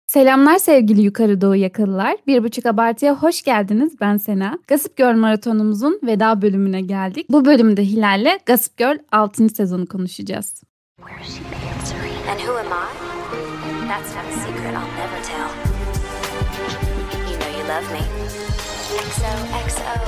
Selamlar sevgili Yukarı Doğu Yakalılar. 1.5 Abartı'ya hoş geldiniz. Ben Sena. Gossip Girl maratonumuzun veda bölümüne geldik. Bu bölümde Hilal'le Gossip Girl 6. sezonu konuşacağız. Where is she answering? And who am I? That's not a secret I'll never tell. You know you love me. XOXO.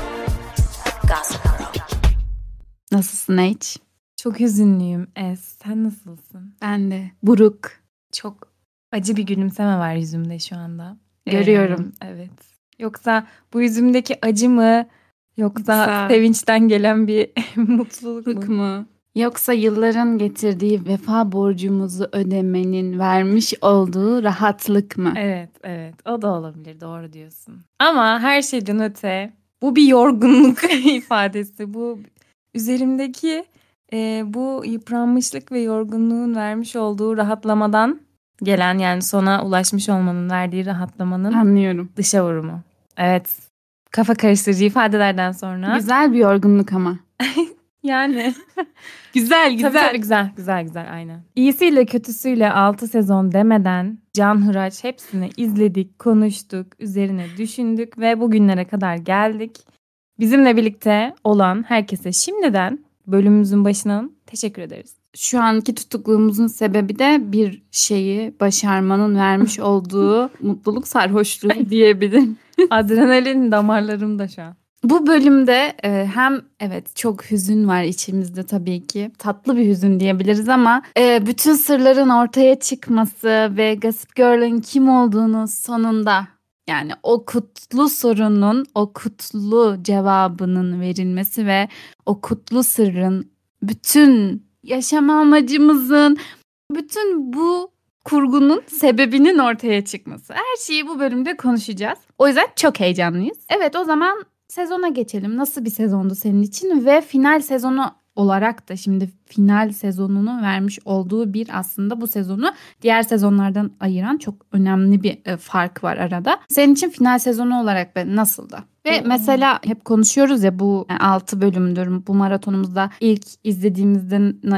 Gossip Girl. Nasılsın H? Çok hüzünlüyüm Es. Sen nasılsın? Ben de. Buruk. Çok acı bir gülümseme var yüzümde şu anda. Görüyorum. Evet. Yoksa bu yüzümdeki acı mı? Yoksa Yoksa- sevinçten gelen bir mutluluk Buruk mu? mu? Yoksa yılların getirdiği vefa borcumuzu ödemenin vermiş olduğu rahatlık mı? Evet. O da olabilir. Doğru diyorsun. Ama her şeyden öte bu bir yorgunluk ifadesi. Bu üzerimdeki bu yıpranmışlık ve yorgunluğun vermiş olduğu rahatlamadan gelen, yani sona ulaşmış olmanın verdiği rahatlamanın Anlıyorum. dışa vurumu. Evet. Kafa karıştırıcı ifadelerden sonra. Güzel bir yorgunluk ama. Yani. Güzel Tabii, güzel aynen. İyisiyle kötüsüyle 6 sezon demeden canhıraç hepsini izledik, konuştuk, üzerine düşündük ve bugünlere kadar geldik. Bizimle birlikte olan herkese şimdiden bölümümüzün başından teşekkür ederiz. Şu anki tutukluğumuzun sebebi de bir şeyi başarmanın vermiş olduğu mutluluk sarhoşluğu diyebilirim. Adrenalin damarlarımda şu an. Bu bölümde hem evet çok hüzün var içimizde tabii ki. Tatlı bir hüzün diyebiliriz ama bütün sırların ortaya çıkması ve Gossip Girl'ın kim olduğunu sonunda, yani o kutlu sorunun, o kutlu cevabının verilmesi ve o kutlu sırrın, bütün yaşama amacımızın, bütün bu kurgunun sebebinin ortaya çıkması. Her şeyi bu bölümde konuşacağız. O yüzden çok heyecanlıyız. Evet, o zaman sezona geçelim. Nasıl bir sezondu senin için ve final sezonu olarak da şimdi final sezonunu vermiş olduğu bir, aslında bu sezonu diğer sezonlardan ayıran çok önemli bir fark var arada. Senin için final sezonu olarak nasıldı? Ve mesela hep konuşuyoruz ya, bu 6 bölümdür bu maratonumuzda, ilk izlediğimizde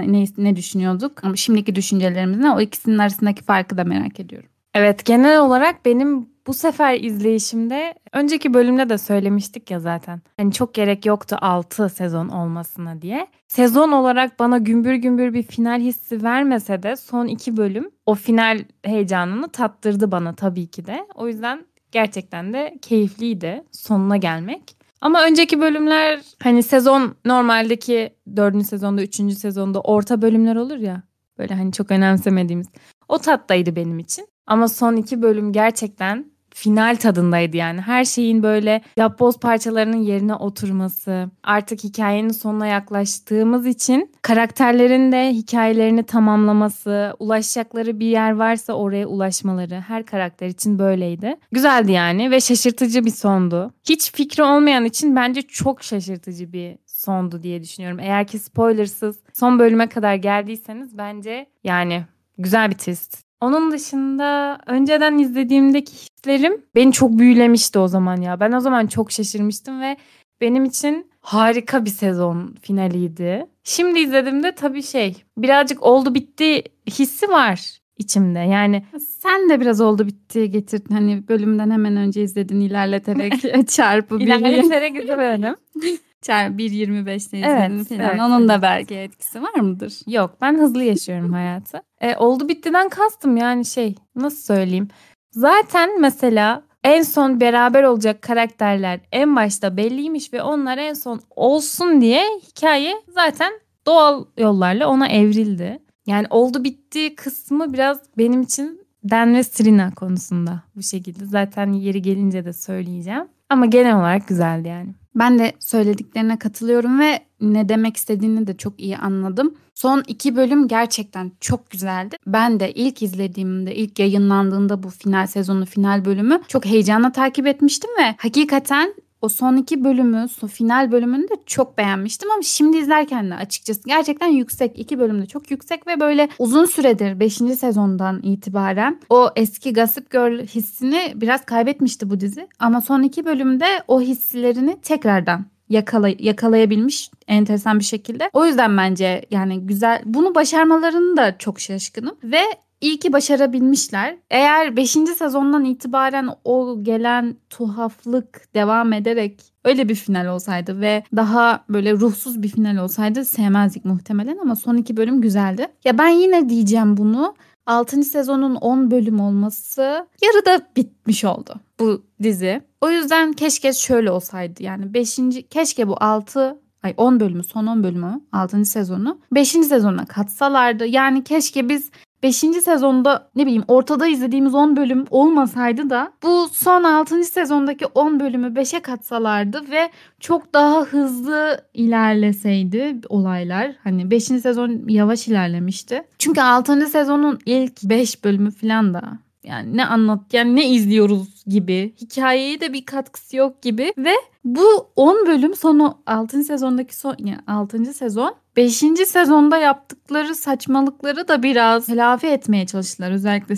ne düşünüyorduk? Ama şimdiki düşüncelerimiz ne? O ikisinin arasındaki farkı da merak ediyorum. Evet, genel olarak benim bu sefer izleyişimde, önceki bölümde de söylemiştik ya zaten. Hani çok gerek yoktu 6 sezon olmasına diye. Sezon olarak bana gümbür gümbür bir final hissi vermese de son 2 bölüm o final heyecanını tattırdı bana tabii ki de. O yüzden gerçekten de keyifliydi sonuna gelmek. Ama önceki bölümler, hani sezon normaldeki 4. sezonda, 3. sezonda orta bölümler olur ya. Böyle hani çok önemsemediğimiz. O tattaydı benim için. Ama son 2 bölüm gerçekten final tadındaydı yani. Her şeyin böyle yapboz parçalarının yerine oturması, artık hikayenin sonuna yaklaştığımız için karakterlerin de hikayelerini tamamlaması, ulaşacakları bir yer varsa oraya ulaşmaları her karakter için böyleydi. Güzeldi yani ve şaşırtıcı bir sondu. Hiç fikri olmayan için bence çok şaşırtıcı bir sondu diye düşünüyorum. Eğer ki spoilersız son bölüme kadar geldiyseniz bence yani güzel bir twist. Onun dışında önceden izlediğimdeki hislerim beni çok büyülemişti o zaman ya. Ben o zaman çok şaşırmıştım ve benim için harika bir sezon finaliydi. Şimdi izlediğimde tabii birazcık oldu bitti hissi var içimde. Yani Sen de biraz oldu bitti getirdin. Hani bölümden hemen önce izledin, ilerleterek çarpı 1. ilerleterek izlemedim. Çarpı 1.25'te izledin Evet, falan. evet, Onun da evet. belki etkisi var mıdır? Yok, ben hızlı yaşıyorum hayatı. Oldu bittiden kastım yani nasıl söyleyeyim. Zaten mesela en son beraber olacak karakterler en başta belliymiş ve onlar en son olsun diye hikaye zaten doğal yollarla ona evrildi. Yani oldu bitti kısmı biraz benim için Dan ve Serena konusunda bu şekilde. Zaten yeri gelince de söyleyeceğim. Ama genel olarak güzeldi yani. Ben de söylediklerine katılıyorum ve ne demek istediğini de çok iyi anladım. Son 2 bölüm gerçekten çok güzeldi. Ben de ilk izlediğimde, ilk yayınlandığında bu final sezonu final bölümü çok heyecanla takip etmiştim ve hakikaten o son 2 bölümü, final bölümünü de çok beğenmiştim ama şimdi izlerken de açıkçası gerçekten yüksek. 2 bölüm de çok yüksek ve böyle uzun süredir 5. sezondan itibaren o eski Gossip Girl hissini biraz kaybetmişti bu dizi. Ama son 2 bölümde o hislerini tekrardan yakalayabilmiş enteresan bir şekilde. O yüzden bence yani güzel, bunu başarmalarını da çok şaşkınım ve iyi ki başarabilmişler. Eğer 5. sezondan itibaren o gelen tuhaflık devam ederek öyle bir final olsaydı ve daha böyle ruhsuz bir final olsaydı sevmezdik muhtemelen, ama son 2 bölüm güzeldi. Ya ben yine diyeceğim bunu. 6. sezonun 10 bölüm olması yarıda bitmiş oldu bu dizi. O yüzden keşke şöyle olsaydı. Yani keşke bu 10 bölümü, son 10 bölümü, 6. sezonu 5. sezonuna katsalardı. Yani keşke biz 5. sezonda ne bileyim ortada izlediğimiz 10 bölüm olmasaydı da bu son 6. sezondaki 10 bölümü 5'e katsalardı ve çok daha hızlı ilerleseydi olaylar. Hani 5. sezon yavaş ilerlemişti. Çünkü 6. sezonun ilk 5 bölümü falan da yani ne izliyoruz gibi, hikayeye de bir katkısı yok gibi ve bu 10 bölüm sonu 6. sezondaki yani 6. sezon 5. sezonda yaptıkları saçmalıkları da biraz telafi etmeye çalıştılar. Özellikle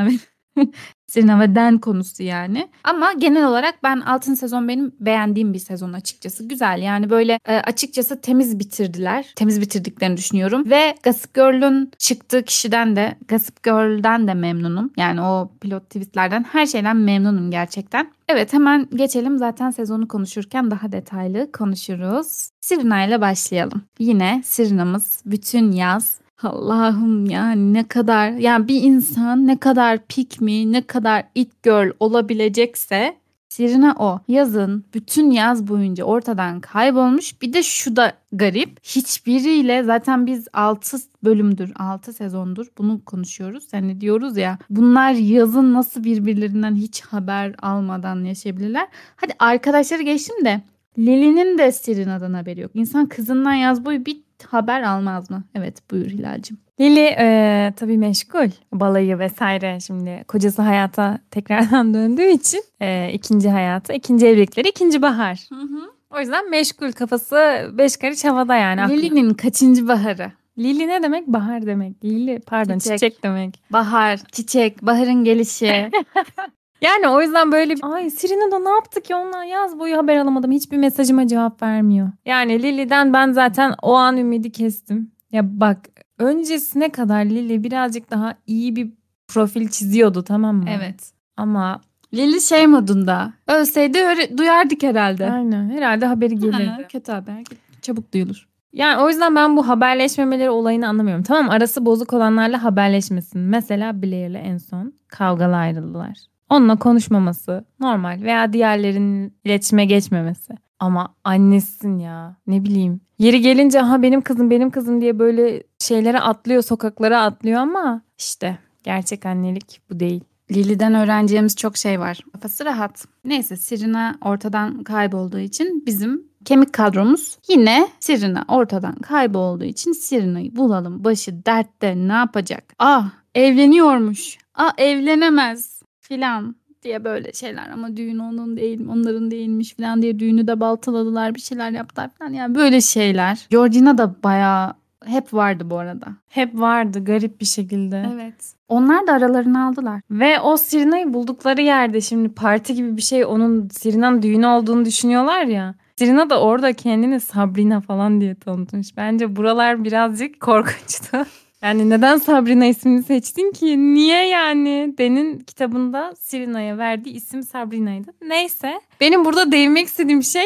Serena ve Dan konusu yani. Ama genel olarak ben 6. sezon benim beğendiğim bir sezon açıkçası. Güzel yani böyle açıkçası temiz bitirdiler. Temiz bitirdiklerini düşünüyorum. Ve Gossip Girl'ün çıktığı kişiden de Gossip Girl'den de memnunum. Yani o pilot twistlerden her şeyden memnunum gerçekten. Evet, hemen geçelim, zaten sezonu konuşurken daha detaylı konuşuruz. Serena ile başlayalım. Yine Serena'mız bütün yaz, Allah'ım yani ne kadar, yani bir insan ne kadar pick me, ne kadar it girl olabilecekse Serena o. Yazın, bütün yaz boyunca ortadan kaybolmuş. Bir de şu da garip. Hiçbiriyle zaten biz 6 bölümdür, 6 sezondur bunu konuşuyoruz. Yani diyoruz ya, bunlar yazın nasıl birbirlerinden hiç haber almadan yaşayabilirler. Hadi arkadaşları geçtim de Lily'nin de Serena'dan haberi yok. İnsan kızından yaz boyu bir haber almaz mı? Evet, buyur Hilal'cim. Lily tabii meşgul. Balayı vesaire, şimdi kocası hayata tekrardan döndüğü için ikinci hayatı, ikinci evlilikleri, ikinci bahar. O yüzden meşgul, kafası 5 karış havada yani. Lily'nin kaçıncı baharı? Lily ne demek? Bahar demek. Lily pardon, çiçek demek. Bahar, çiçek, baharın gelişi. Yani o yüzden böyle ay Serena da ne yaptı ki, ondan yaz boyu haber alamadım. Hiçbir mesajıma cevap vermiyor. Yani Lily'den ben zaten o an ümidi kestim. Ya bak, öncesine kadar Lily birazcık daha iyi bir profil çiziyordu, tamam mı? Evet. Ama Lily şey modunda. Ölseydi duyardık herhalde. aynen, herhalde haberi gelirdi. Kötü haber çabuk duyulur. Yani o yüzden ben bu haberleşmemeleri olayını anlamıyorum. Tamam, arası bozuk olanlarla haberleşmesin. Mesela Blair'le en son kavgalı ayrıldılar. Onunla konuşmaması normal, veya diğerlerinin iletişime geçmemesi. Ama annesin ya, ne bileyim. Yeri gelince aha benim kızım diye böyle şeylere atlıyor, sokaklara atlıyor, ama işte gerçek annelik bu değil. Lily'den öğreneceğimiz çok şey var. Kafası rahat. Neyse, Serena ortadan kaybolduğu için bizim kemik kadromuz yine Serena ortadan kaybolduğu için Serena'yı bulalım. Başı dertte, ne yapacak? Evleniyormuş. Evlenemez filan diye böyle şeyler, ama düğün onun değil, onların değilmiş filan diye düğünü de baltaladılar, bir şeyler yaptılar filan, yani böyle şeyler. Georgina da bayağı hep vardı bu arada. Hep vardı garip bir şekilde. Evet. Onlar da aralarını aldılar. Ve o Serena'yı buldukları yerde şimdi parti gibi bir şey, onun Serena'nın düğünü olduğunu düşünüyorlar ya. Serena da orada kendini Sabrina falan diye tanıtmış. Bence buralar birazcık korkunçtu. Yani neden Sabrina ismini seçtin ki? Niye yani? Dan'in kitabında Serena'ya verdiği isim Sabrina'ydı. Neyse. Benim burada değinmek istediğim şey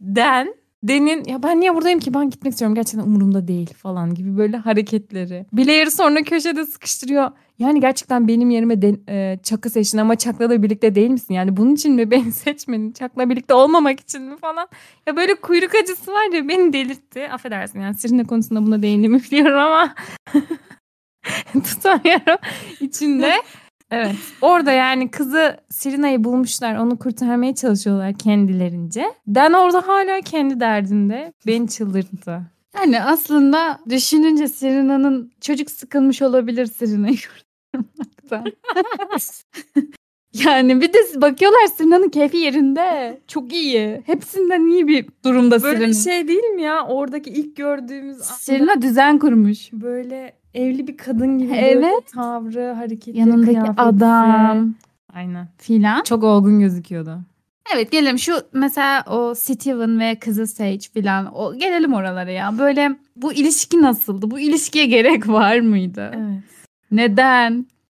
Dan'in ya ben niye buradayım ki, ben gitmek istiyorum, gerçekten umurumda değil falan gibi böyle hareketleri. Blair'ı sonra köşede sıkıştırıyor. Yani gerçekten benim yerime Chuck'ı seçtin ama Chuck'la da birlikte değil misin? Yani bunun için mi beni seçmedin? Chuck'la birlikte olmamak için mi falan? Ya böyle kuyruk acısı var ya, beni delirtti. Affedersin yani Serena konusunda buna değindiğimi biliyorum ama tutamıyorum içinde. Evet. Orada yani kızı Serena'yı bulmuşlar. Onu kurtarmaya çalışıyorlar kendilerince. Dan orada hala kendi derdinde. Beni çıldırttı. Yani aslında düşününce Serena'nın çocuk sıkılmış olabilir Serena'yı kurtarmaktan. Yani bir de bakıyorlar Serena'nın keyfi yerinde. Çok iyi. Hepsinden iyi bir durumda Serena. Böyle şey değil mi ya? Oradaki ilk gördüğümüz Serena düzen kurmuş. Böyle evli bir kadın gibi evet. Böyle tavrı, hareketleri, yanındaki kıyafeti. adam. Aynen. Filan. Çok olgun gözüküyordu. Evet, gelelim şu mesela o Steven ve kızı Sage filan. Gelelim oralara ya. Böyle bu ilişki nasıldı? Bu ilişkiye gerek var mıydı? Evet. Neden?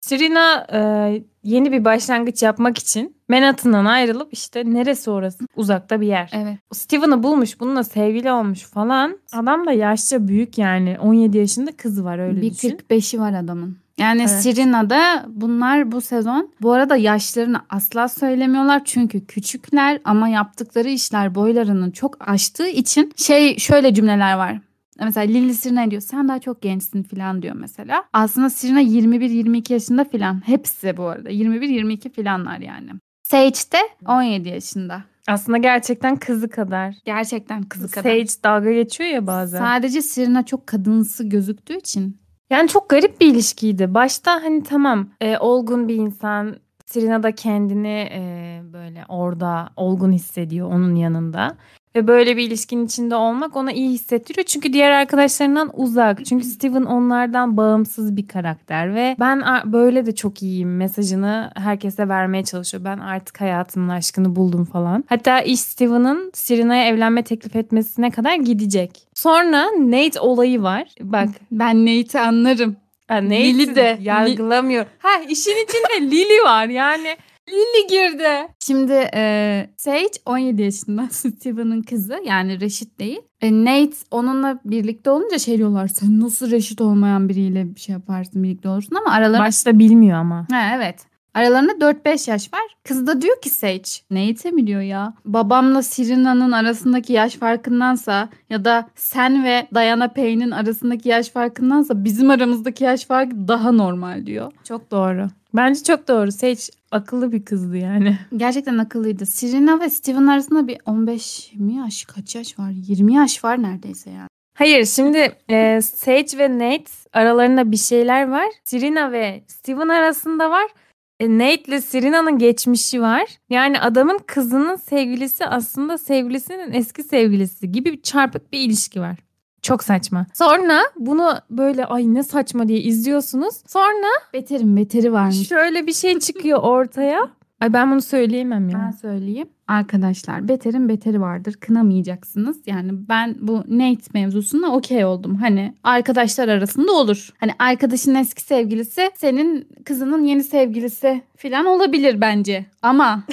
Serena yeni bir başlangıç yapmak için Manhattan'dan ayrılıp işte neresi orası? Uzakta bir yer. Evet. Steven'ı bulmuş, bununla sevgili olmuş falan. Adam da yaşça büyük yani. 17 yaşında kızı var öyle Bir düşün. 45'i var adamın. Yani Evet. Serena'da bunlar bu sezon. Bu arada yaşlarını asla söylemiyorlar. Çünkü küçükler ama yaptıkları işler boylarını çok aştığı için şöyle cümleler var. Mesela Lily Serena diyor sen daha çok gençsin falan diyor mesela. Aslında Serena 21-22 yaşında falan. Hepsi bu arada 21-22 falanlar yani. Sage de 17 yaşında. Aslında gerçekten kızı kadar. Gerçekten kızı kadar. Sage dalga geçiyor ya bazen. Sadece Serena çok kadınsı gözüktüğü için. Yani çok garip bir ilişkiydi. Başta hani tamam olgun bir insan. Serena da kendini böyle orada olgun hissediyor onun yanında. Ve böyle bir ilişkinin içinde olmak ona iyi hissettiriyor. Çünkü diğer arkadaşlarından uzak. Çünkü Steven onlardan bağımsız bir karakter. Ve ben böyle de çok iyiyim mesajını herkese vermeye çalışıyor. Ben artık hayatımın aşkını buldum falan. Hatta iş Steven'ın Serena'ya evlenme teklif etmesine kadar gidecek. Sonra Nate olayı var. Bak. Ben Nate'i anlarım. Lily de yargılamıyor. İşin içinde Lily var yani. Lily girdi. Şimdi Sage 17 yaşında Steven'ın kızı yani reşit değil. Nate onunla birlikte olunca diyorlar sen nasıl reşit olmayan biriyle bir şey yaparsın birlikte olursun ama aralarında... Başta bilmiyor ama. Evet. Aralarında 4-5 yaş var. Kız da diyor ki Sage Nate'e mi diyor ya? Babamla Serena'nın arasındaki yaş farkındansa ya da sen ve Diana Payne'in arasındaki yaş farkındansa bizim aramızdaki yaş farkı daha normal diyor. Çok doğru. Bence çok doğru. Sage akıllı bir kızdı yani. Gerçekten akıllıydı. Serena ve Steven arasında bir 15 mi yaş kaç yaş var? 20 yaş var neredeyse yani. Hayır şimdi Sage ve Nate aralarında bir şeyler var. Serena ve Steven arasında var. Nate ile Serena'nın geçmişi var. Yani adamın kızının sevgilisi aslında sevgilisinin eski sevgilisi gibi bir çarpık bir ilişki var. Çok saçma. Sonra bunu böyle ay ne saçma diye izliyorsunuz. Sonra Beterin beteri varmış. şöyle bir şey çıkıyor ortaya. Ay ben bunu söyleyemem ya. Ben söyleyeyim. Arkadaşlar beterin beteri vardır. Kınamayacaksınız. Yani ben bu Nate mevzusuna okey oldum. Hani arkadaşlar arasında olur. Hani arkadaşın eski sevgilisi senin kızının yeni sevgilisi falan olabilir bence. Ama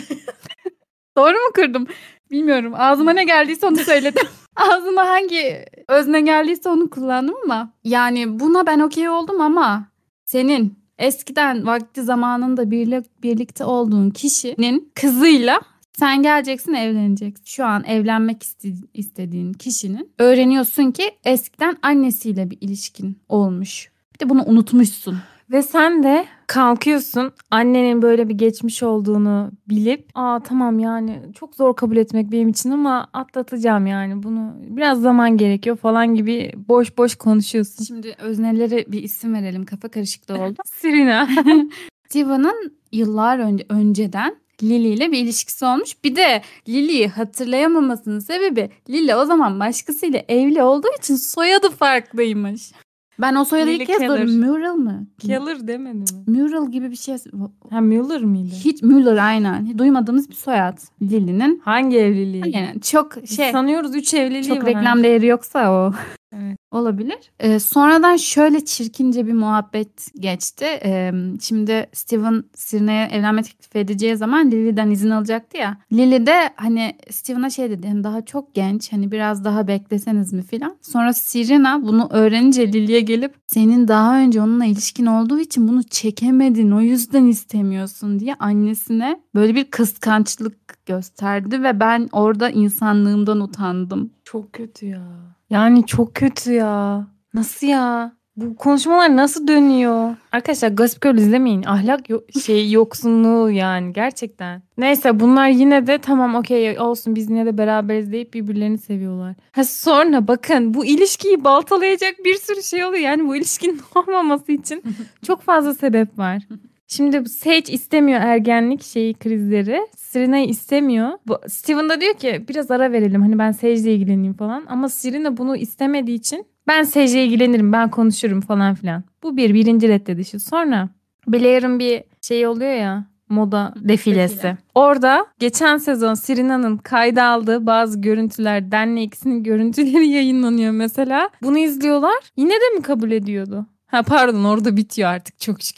doğru mu kırdım? Bilmiyorum. Ağzıma ne geldiyse onu söyledim. Ağzıma hangi özne geldiyse onu kullandım ama. Yani buna ben okey oldum ama senin eskiden vakti zamanında birlikte olduğun kişinin kızıyla sen geleceksin evleneceksin. Şu an evlenmek istediğin kişinin öğreniyorsun ki eskiden annesiyle bir ilişkin olmuş. Bir de bunu unutmuşsun. Ve sen de kalkıyorsun annenin böyle bir geçmiş olduğunu bilip tamam yani çok zor kabul etmek benim için ama atlatacağım yani bunu biraz zaman gerekiyor falan gibi boş boş konuşuyorsun. Şimdi öznelere bir isim verelim kafa karışıklığı oldu. Serena. Steven'ın yıllar önceden Lily ile bir ilişkisi olmuş. Bir de Lily'yi hatırlayamamasının sebebi Lily o zaman başkasıyla evli olduğu için soyadı farklıymış. Ben o soyadı Lily ilk kez Keller. duydum. Mural mı? Keller demedi mi? Mural gibi bir şey. Müller miydi? Hiç Müller aynen. Duymadığımız bir soyad. Lily'nin. Hangi evliliği? Yani çok Biz sanıyoruz 3 evliliği çok var. reklam değeri yoksa o. Evet. Olabilir. Sonradan şöyle çirkince bir muhabbet geçti. Şimdi Steven Serena'ya evlenme teklif edeceği zaman Lily'den izin alacaktı ya. Lily de hani Steven'a dedi hani daha çok genç hani biraz daha bekleseniz mi filan. Sonra Serena bunu öğrenince Lily'ye gelip senin daha önce onunla ilişkin olduğu için bunu çekemedin o yüzden istemiyorsun diye annesine böyle bir kıskançlık gösterdi ve ben orada insanlığımdan utandım. Çok kötü ya. Yani çok kötü ya. Nasıl ya? Bu konuşmalar nasıl dönüyor? Arkadaşlar Gossip Girl izlemeyin. Ahlak yoksunluğu yani gerçekten. Neyse bunlar yine de tamam okey olsun biz yine de beraberiz deyip birbirlerini seviyorlar. Sonra bakın bu ilişkiyi baltalayacak bir sürü şey oluyor. Yani bu ilişkinin olmaması için çok fazla sebep var. Şimdi Sage istemiyor ergenlik krizleri. Serena'yı istemiyor. Steven da diyor ki biraz ara verelim. Hani ben Sage'le ilgileneyim falan. Ama Serena bunu istemediği için ben Sage'le ilgilenirim. Ben konuşurum falan filan. Bu birinci reddedişi. Sonra Blair'ın bir oluyor ya. Moda defilesi. Orada geçen sezon Serena'nın kayda aldığı bazı görüntüler Dan'le ikisinin görüntüleri yayınlanıyor mesela. Bunu izliyorlar. Yine de mi kabul ediyordu? Pardon orada bitiyor artık çok şükür.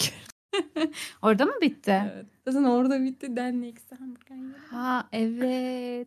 Orada mı bitti? Evet. Zaten orada bitti. Dan'le ikisi hamburger yiyor. Ha evet.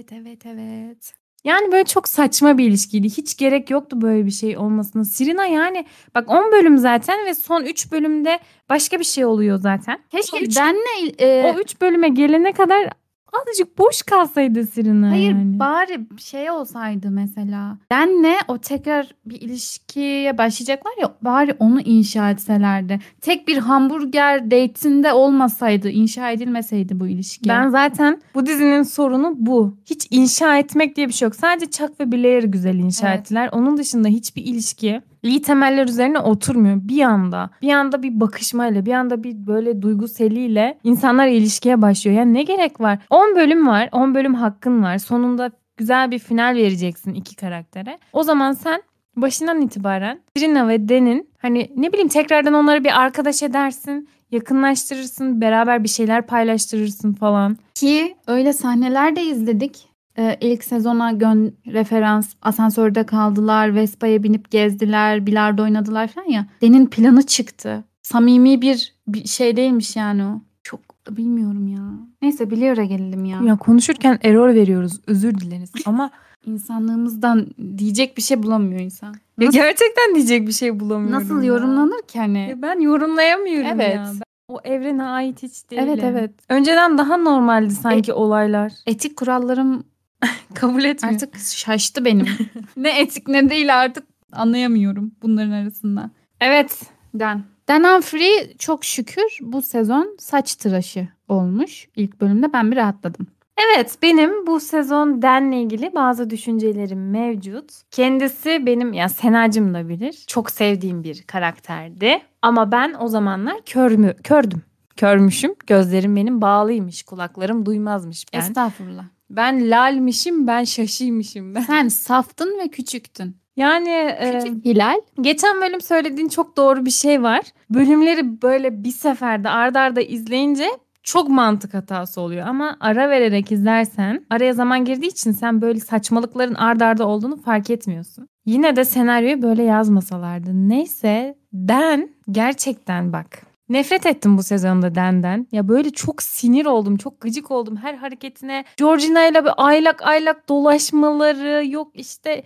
Evet. Yani böyle çok saçma bir ilişkiydi. Hiç gerek yoktu böyle bir şey olmasına. Serena yani bak 10 bölüm zaten ve son 3 bölümde başka bir şey oluyor zaten. Keşke Dan'le O 3 bölüme gelene kadar azıcık boş kalsaydı Serena hayır yani. bari şey olsaydı mesela. Dan'le o tekrar bir ilişkiye başlayacaklar ya, bari onu inşa etselerdi. Tek bir hamburger date'inde olmasaydı, inşa edilmeseydi bu ilişki. Ben zaten bu dizinin sorunu bu. Hiç inşa etmek diye bir şey yok. Sadece Chuck ve Blair güzel inşa Evet. ettiler. Onun dışında hiçbir ilişki iyi temeller üzerine oturmuyor. Bir anda bir bakışmayla, bir anda bir böyle duygu seliyle insanlar ilişkiye başlıyor. Yani ne gerek var? 10 bölüm var. 10 bölüm hakkın var. Sonunda güzel bir final vereceksin iki karaktere. O zaman sen başından itibaren Serena ve Dan'in hani ne bileyim tekrardan onları bir arkadaş edersin. Yakınlaştırırsın, beraber bir şeyler paylaştırırsın falan. Ki öyle sahneler de izledik. İlk sezona referans, asansörde kaldılar, Vespa'ya binip gezdiler, bilardo oynadılar falan ya. Den'in planı çıktı. Samimi bir şey değilmiş yani o. Çok bilmiyorum ya. Neyse Blair'a gelelim ya. Ya konuşurken error veriyoruz, özür dileriz ama İnsanlığımızdan diyecek bir şey bulamıyor insan. ya gerçekten diyecek bir şey bulamıyorum. Nasıl ya. yorumlanır ki hani? Ya ben yorumlayamıyorum Evet. ya. Ben o evrene ait hiç değilim. Evet. Önceden daha normaldi sanki olaylar. Etik kurallarım Kabul etmiyor. artık şaştı benim. Ne etik ne değil artık anlayamıyorum bunların arasında. Evet. Dan Humphrey çok şükür bu sezon saç tıraşı olmuş. İlk bölümde ben bir rahatladım. Evet, benim bu sezon Dan'le ilgili bazı düşüncelerim mevcut. Kendisi benim ya Senacığım da bilir. Çok sevdiğim bir karakterdi. Ama ben o zamanlar kördüm. Körmüşüm. Gözlerim benim bağlıymış. Kulaklarım duymazmış ben. Estağfurullah. Ben lalmişim, ben şaşıymışım ben. Sen saftın ve küçüktün. Yani Küçük Hilal. geçen bölüm söylediğin çok doğru bir şey var. Bölümleri böyle bir seferde arda arda izleyince çok mantık hatası oluyor. Ama ara vererek izlersen araya zaman girdiği için sen böyle saçmalıkların arda arda olduğunu fark etmiyorsun. Yine de senaryoyu böyle yazmasalardı. Neyse Dan gerçekten bak. Nefret ettim bu sezonda Dan'den. Ya böyle çok sinir oldum, çok gıcık oldum her hareketine. Georgina ile bir aylak dolaşmaları, yok işte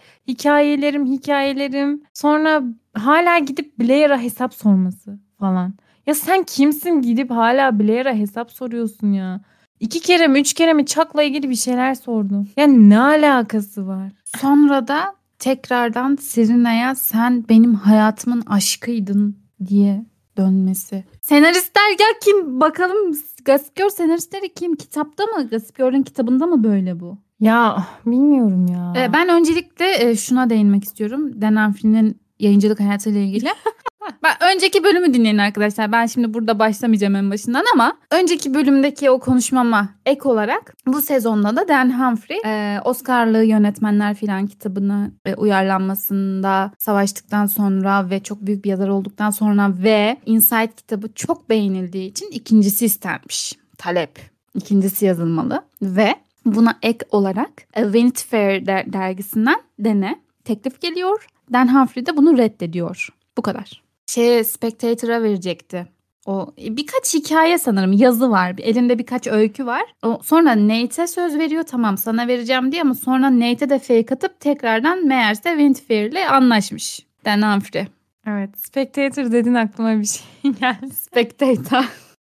hikayelerim. Sonra hala gidip Blair'a hesap sorması falan. Ya sen kimsin gidip hala Blair'a hesap soruyorsun ya? 2 kere mi 3 kere mi Chuck'la ilgili bir şeyler sordu. Ya ne alakası var? Sonra da tekrardan Serena'ya sen benim hayatımın aşkıydın diye dönmesi. Senaristler ya kim bakalım, Gossip Girl senaristleri kim? Kitapta mı? Gossip Girl'ün kitabında mı böyle bu? Ya bilmiyorum ya. Ben öncelikle şuna değinmek istiyorum. Dan Humphrey'nin yayıncılık hayatıyla ilgili. Ben önceki bölümü dinleyin arkadaşlar. Ben şimdi burada başlamayacağım en başından ama önceki bölümdeki o konuşmama ek olarak bu sezonda da Dan Humphrey Oscar'lı yönetmenler filan kitabını uyarlanmasında savaştıktan sonra ve çok büyük bir yazar olduktan sonra ve Inside kitabı çok beğenildiği için ikincisi istenmiş. Talep. İkincisi yazılmalı ve buna ek olarak Vanity Fair dergisinden Dan'e teklif geliyor. Dan Humphrey de bunu reddediyor. Bu kadar. Spectator'a verecekti. O birkaç hikaye sanırım, yazı var. Elinde birkaç öykü var. Sonra Nate'e söz veriyor, tamam sana vereceğim diye, ama sonra Nate'e de fake atıp tekrardan meğerse Vanity Fair'le anlaşmış. Dan Humphrey. Evet, Spectator dedin aklıma bir şey geldi. Spectator.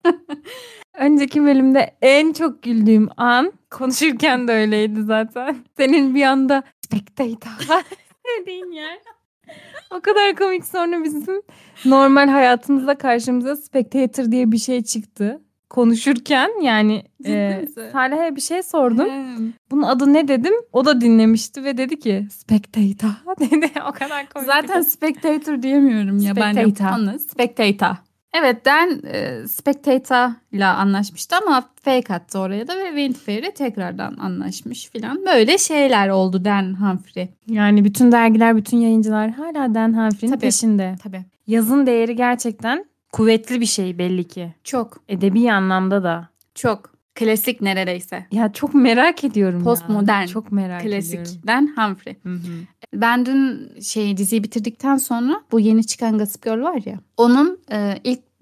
Önceki bölümde en çok güldüğüm an konuşurken de öyleydi zaten. Senin bir anda Spectator dediğin yer. O kadar komik, sonra bizim normal hayatımızda karşımıza Spectator diye bir şey çıktı. Konuşurken yani Salih'e bir şey sordum. Bunun adı ne dedim? O da dinlemişti ve dedi ki Spectator dedi. O kadar komik. Zaten Spectator diyemiyorum ya ben yapanı. Spectator. Evet, Dan Spectator'la anlaşmıştı ama fake attı oraya da ve Vanity Fair'le tekrardan anlaşmış filan. Böyle şeyler oldu Dan Humphrey. Yani bütün dergiler, bütün yayıncılar hala Dan Humphrey'in peşinde. Tabii. Yazın değeri gerçekten kuvvetli bir şey belli ki. Çok. Edebi anlamda da. Çok. Klasik neredeyse. Ya çok merak ediyorum. Postmodern. Çok merak Klasik. ediyorum. Klasik. Dan Humphrey. Hı. Ben dün diziyi bitirdikten sonra bu yeni çıkan Gossip Girl var ya. Onun ilk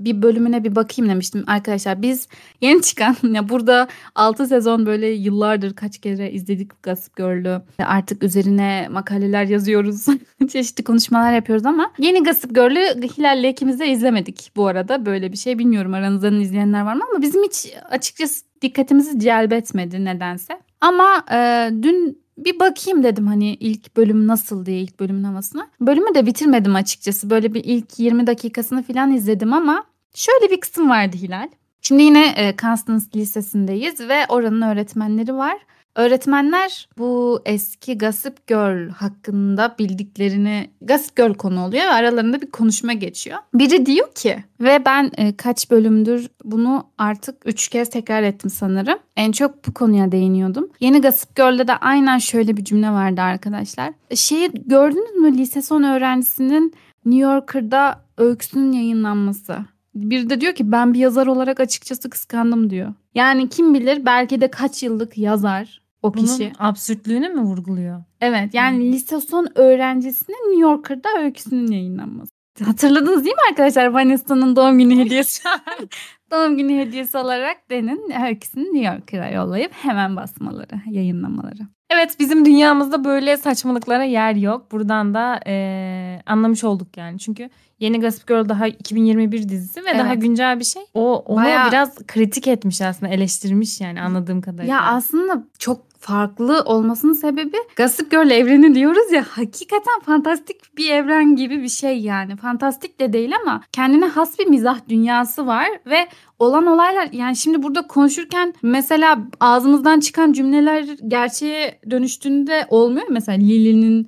bir bölümüne bir bakayım demiştim arkadaşlar. Biz yeni çıkan ya burada 6 sezon böyle yıllardır kaç kere izledik Gossip Girl'ü. Artık üzerine makaleler yazıyoruz. Çeşitli konuşmalar yapıyoruz ama yeni Gossip Girl'ü Hilal'le ikimiz de izlemedik bu arada. Böyle bir şey bilmiyorum aranızdan izleyenler var mı ama bizim hiç açıkçası dikkatimizi celbetmedi nedense. Ama dün bir bakayım dedim hani ilk bölüm nasıl diye ilk bölümün havasına. Bölümü de bitirmedim açıkçası. Böyle bir ilk 20 dakikasını falan izledim ama şöyle bir kısım vardı Hilal. Şimdi yine Constance Lisesi'ndeyiz ve oranın öğretmenleri var. Öğretmenler bu eski Gossip Girl hakkında bildiklerini Gossip Girl konu oluyor ve aralarında bir konuşma geçiyor. Biri diyor ki ve ben kaç bölümdür bunu artık 3 kez tekrar ettim sanırım. En çok bu konuya değiniyordum. Yeni Gossip Girl'de de aynen şöyle bir cümle vardı arkadaşlar. Şeyi gördünüz mü lise son öğrencisinin New Yorker'da öyküsünün yayınlanması. Bir de diyor ki ben bir yazar olarak açıkçası kıskandım diyor. Yani kim bilir belki de kaç yıllık yazar o Bunun kişi. absürtlüğünü mü vurguluyor? Evet yani lise son öğrencisinin New Yorker'da öyküsünün yayınlanması. Hatırladınız değil mi arkadaşlar Vanessa'nın doğum günü hediyesi? Doğum günü hediyesi olarak Dan'in öyküsünü New Yorker'a yollayıp hemen basmaları, yayınlamaları. Evet bizim dünyamızda böyle saçmalıklara yer yok. Buradan da anlamış olduk yani. Çünkü yeni Gossip Girl daha 2021 dizisi ve Evet. daha güncel bir şey. Onu Bayağı- biraz kritik etmiş aslında eleştirmiş yani anladığım kadarıyla. Ya aslında çok farklı olmasının sebebi Gossip Girl evreni diyoruz ya hakikaten fantastik bir evren gibi bir şey yani. Fantastik de değil ama kendine has bir mizah dünyası var ve olan olaylar yani şimdi burada konuşurken mesela ağzımızdan çıkan cümleler gerçeğe dönüştüğünde olmuyor. Mesela Lily'nin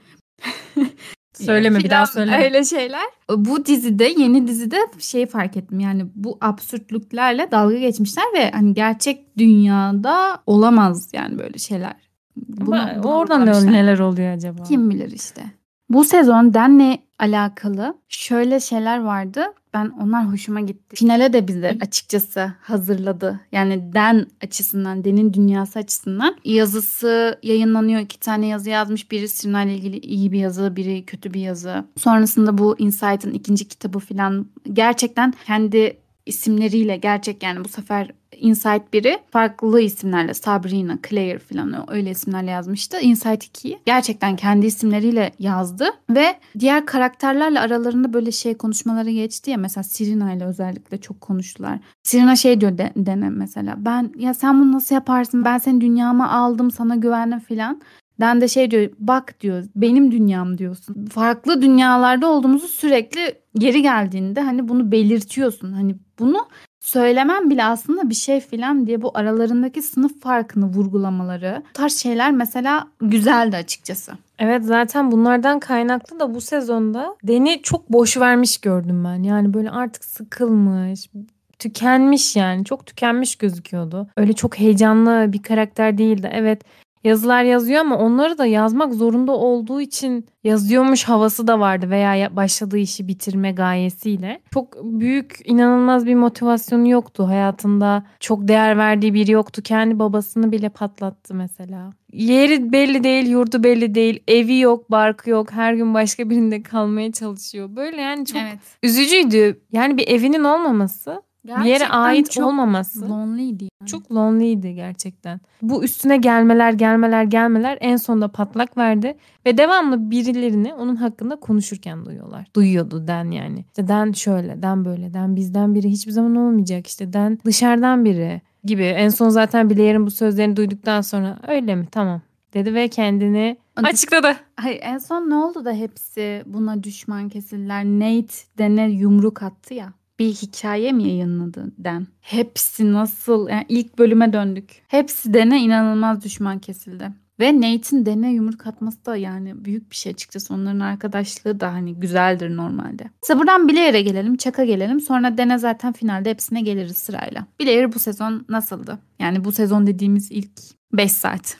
Söyleme, bir daha söyleme. Öyle şeyler. Bu dizide yeni dizide şeyi fark ettim yani bu absürtlüklerle dalga geçmişler ve hani gerçek dünyada olamaz yani böyle şeyler. Ama Bunu oradan vurgulamışlar. neler oluyor acaba? Kim bilir işte. Bu sezon Dan'le alakalı şöyle şeyler vardı. Ben onlar hoşuma gitti. Finale de bizi açıkçası hazırladı. Yani Dan açısından, Dan'in dünyası açısından yazısı yayınlanıyor. 2 tane yazı yazmış. Biri Serena ile ilgili iyi bir yazı, biri kötü bir yazı. Sonrasında bu Insight'ın 2. kitabı falan gerçekten kendi isimleriyle gerçek yani bu sefer Insight 1'i farklı isimlerle Sabrina, Claire falan öyle isimlerle yazmıştı. Insight 2'yi gerçekten kendi isimleriyle yazdı ve diğer karakterlerle aralarında böyle şey konuşmaları geçti ya mesela Serena ile özellikle çok konuştular. Serena şey diyor Dan'e mesela ben ya sen bunu nasıl yaparsın ben seni dünyama aldım sana güvendim falan. Dan de şey diyor bak diyor benim dünyam diyorsun. Farklı dünyalarda olduğumuzu sürekli geri geldiğinde hani bunu belirtiyorsun. Hani bunu söylemem bile aslında bir şey filan diye bu aralarındaki sınıf farkını vurgulamaları. Bu tarz şeyler mesela güzeldi açıkçası. Evet zaten bunlardan kaynaklı da bu sezonda Dan'i çok boş vermiş gördüm ben. Yani böyle artık sıkılmış, tükenmiş yani. Çok tükenmiş gözüküyordu. Öyle çok heyecanlı bir karakter değildi. Evet yazılar yazıyor ama onları da yazmak zorunda olduğu için yazıyormuş havası da vardı veya başladığı işi bitirme gayesiyle. Çok büyük, inanılmaz bir motivasyonu yoktu hayatında. Çok değer verdiği biri yoktu. Kendi babasını bile patlattı mesela. Yeri belli değil, yurdu belli değil. Evi yok, barkı yok. Her gün başka birinde kalmaya çalışıyor. Böyle yani çok üzücüydü. Yani bir evinin olmaması, bir yere ait olmaması. Lonely'di yani. Çok lonely'ydi gerçekten. Bu üstüne gelmeler en sonunda patlak verdi. Ve devamlı birilerini onun hakkında konuşurken duyuyordu Dan yani. İşte Dan şöyle, Dan böyle, Dan bizden biri hiçbir zaman olmayacak. İşte Dan dışarıdan biri gibi. En son zaten Blair'in bu sözlerini duyduktan sonra öyle mi tamam dedi ve kendini açıkladı. Hayır, en son ne oldu da hepsi buna düşman kesildiler. Nate Dan'e yumruk attı ya. Bir hikaye mi yayınladı Dan? Hepsi nasıl? Yani ilk bölüme döndük. Hepsi Dan'e inanılmaz düşman kesildi. Ve Nate'in Dan'e yumruk atması da yani büyük bir şey açıkçası. Onların arkadaşlığı da hani güzeldir normalde. İşte buradan Blair'e gelelim, Chuck'a gelelim. Sonra Dan'e zaten finalde hepsine geliriz sırayla. Blair bu sezon nasıldı? Yani bu sezon dediğimiz ilk 5 saat.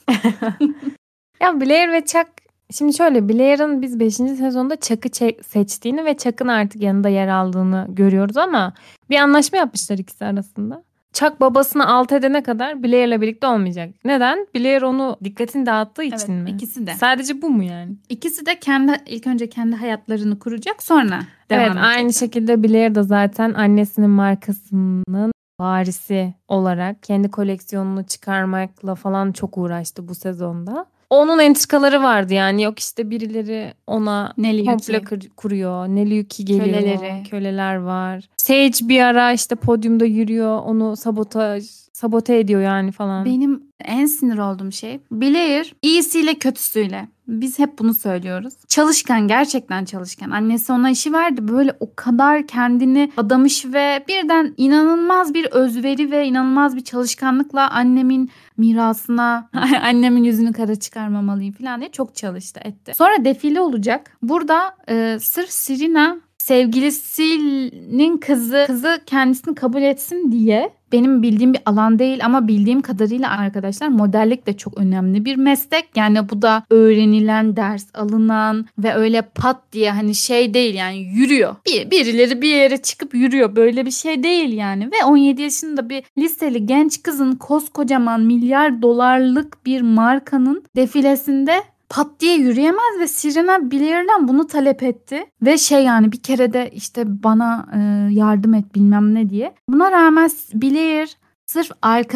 Ya Blair ve Chuck şimdi şöyle Blair'ın biz 5. sezonda Chuck'ı seçtiğini ve Chuck'ın artık yanında yer aldığını görüyoruz ama bir anlaşma yapmışlar ikisi arasında. Chuck babasını alt edene kadar Blair'le birlikte olmayacak. Neden? Blair onu dikkatini dağıttığı için mi? ikisi de. Sadece bu mu yani? İkisi de ilk önce kendi hayatlarını kuracak, sonra devam Evet, edecek. aynı şekilde Blair de zaten annesinin markasının varisi olarak kendi koleksiyonunu çıkarmakla falan çok uğraştı bu sezonda. Onun entrikaları vardı yani. Yok işte birileri ona Nelly komple Yuki. kuruyor. Nelly Yuki geliyor. Köleleri. Köleler var. Sage bir ara işte podyumda yürüyor. Onu sabote ediyor yani falan. Benim en sinir olduğum şey Blair iyisiyle kötüsüyle. Biz hep bunu söylüyoruz. Çalışkan, gerçekten çalışkan. Annesi ona işi verdi. Böyle o kadar kendini adamış ve birden inanılmaz bir özveri ve inanılmaz bir çalışkanlıkla annemin mirasına, annemin yüzünü kara çıkarmamalıyım falan diye çok çalıştı, etti. Sonra defile olacak. Burada sırf Serena sevgilisinin kızı kendisini kabul etsin diye, benim bildiğim bir alan değil ama bildiğim kadarıyla arkadaşlar modellik de çok önemli bir meslek. Yani bu da öğrenilen, ders alınan ve öyle pat diye hani şey değil yani, yürüyor. Birileri bir yere çıkıp yürüyor, böyle bir şey değil yani. Ve 17 yaşında bir liseli genç kızın koskocaman milyar dolarlık bir markanın defilesinde pat diye yürüyemez ve Serena Blair'den bunu talep etti. Ve yani bir kere de işte bana yardım et bilmem ne diye. Buna rağmen Blair sırf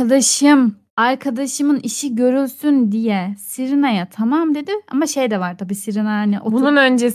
arkadaşımın işi görülsün diye Serena'ya tamam dedi. Ama şey de var tabii, Serena hani Bunun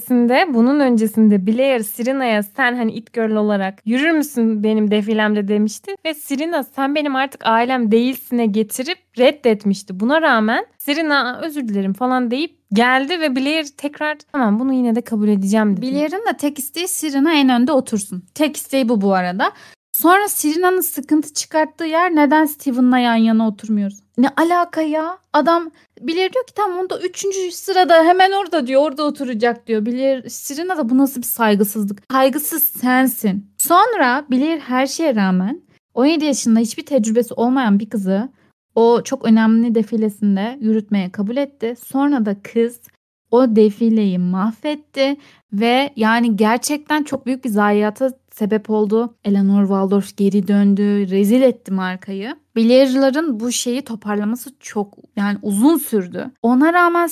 öncesinde Blair Serena'ya sen hani it girl olarak yürür müsün benim defilemde demişti. Ve Serena sen benim artık ailem değilsine getirip reddetmişti. Buna rağmen Serena özür dilerim falan deyip geldi ve Blair tekrar tamam bunu yine de kabul edeceğim dedi. Blair'in de tek isteği Serena en önde otursun. Tek isteği bu arada. Sonra Serena'nın sıkıntı çıkarttığı yer, neden Steven'la yan yana oturmuyoruz? Ne alaka ya? Adam Blair diyor ki tamam onda 3. sırada hemen orada diyor, orada oturacak diyor. Blair, Serena da bu nasıl bir saygısızlık? Saygısız sensin. Sonra Blair her şeye rağmen 17 yaşında hiçbir tecrübesi olmayan bir kızı o çok önemli defilesinde yürütmeye kabul etti. Sonra da kız o defileyi mahvetti ve yani gerçekten çok büyük bir zayiata sebep oldu. Eleanor Waldorf geri döndü, rezil etti markayı. Blair'ların bu şeyi toparlaması çok yani uzun sürdü. Ona rağmen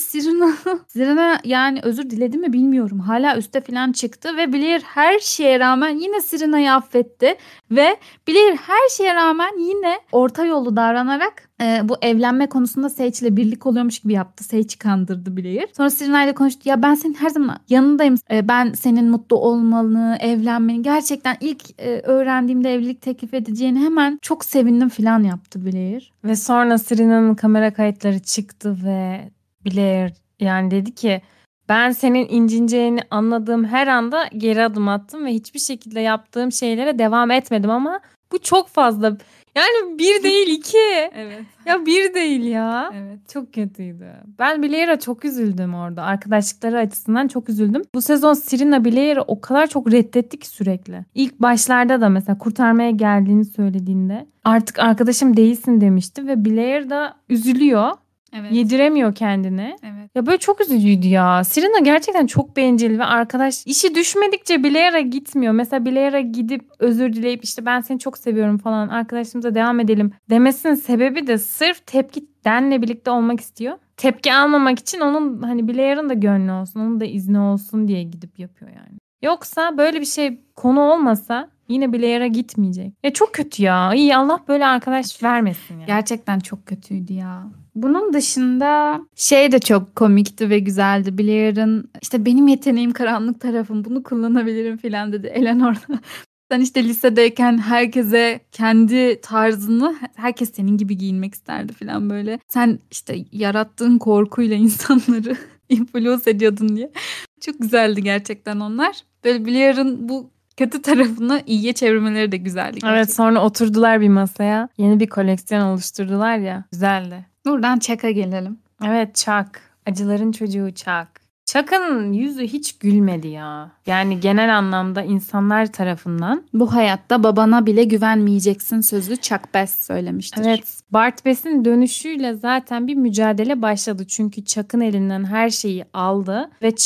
Serena yani özür diledi mi bilmiyorum. Hala üste falan çıktı ve Blair her şeye rağmen yine Serena'yı affetti. Ve Blair her şeye rağmen yine orta yolu davranarak bu evlenme konusunda Sage ile birlik oluyormuş gibi yaptı. Sage kandırdı Blair. Sonra Serena ile konuştu. Ya ben senin her zaman yanındayım. Ben senin mutlu olmanı, evlenmeni, gerçekten ilk öğrendiğimde evlilik teklif edeceğini hemen çok sevindim falan yaptı Blair. Ve sonra Serena'nın kamera kayıtları çıktı ve Blair yani dedi ki ben senin incineceğini anladığım her anda geri adım attım ve hiçbir şekilde yaptığım şeylere devam etmedim ama bu çok fazla. Yani bir değil iki. Evet. Ya bir değil ya. Evet. Çok kötüydü. Ben Blair'a çok üzüldüm orada. Arkadaşlıkları açısından çok üzüldüm. Bu sezon Serena Blair'ı o kadar çok reddetti ki sürekli. İlk başlarda da mesela kurtarmaya geldiğini söylediğinde artık arkadaşım değilsin demişti ve Blair da üzülüyor. Evet. Yediremiyor kendini. Evet. Ya böyle çok üzücüydü ya. Serena gerçekten çok bencil ve arkadaş işi düşmedikçe Blair'a gitmiyor. Mesela Blair'a gidip özür dileyip işte ben seni çok seviyorum falan arkadaşımıza devam edelim demesinin sebebi de sırf tepki Dan'le birlikte olmak istiyor. Tepki almamak için onun hani Blair'ın da gönlü olsun, onun da izni olsun diye gidip yapıyor yani. Yoksa böyle bir şey konu olmasa yine Blair'a gitmeyecek. Ya çok kötü ya. İyi Allah böyle arkadaş vermesin ya. Gerçekten çok kötüydü ya. Bunun dışında şey de çok komikti ve güzeldi. Blair'ın işte benim yeteneğim karanlık tarafım, bunu kullanabilirim falan dedi Eleanor. Sen işte lisedeyken herkese kendi tarzını, herkes senin gibi giyinmek isterdi falan böyle. Sen işte yarattığın korkuyla insanları influence ediyordun diye. Çok güzeldi gerçekten onlar. Böyle Blair'ın bu kötü tarafını iyiye çevirmeleri de güzeldi gerçekten. Evet, sonra oturdular bir masaya. Yeni bir koleksiyon oluşturdular ya. Güzeldi. Buradan Chuck'a gelelim. Evet, Chuck. Acıların çocuğu Chuck. Chuck'ın yüzü hiç gülmedi ya. Yani genel anlamda insanlar tarafından. Bu hayatta babana bile güvenmeyeceksin sözü Chuck Bass söylemiştir. Evet, Bart Bass'in dönüşüyle zaten bir mücadele başladı. Çünkü Chuck'ın elinden her şeyi aldı. Ve Chuck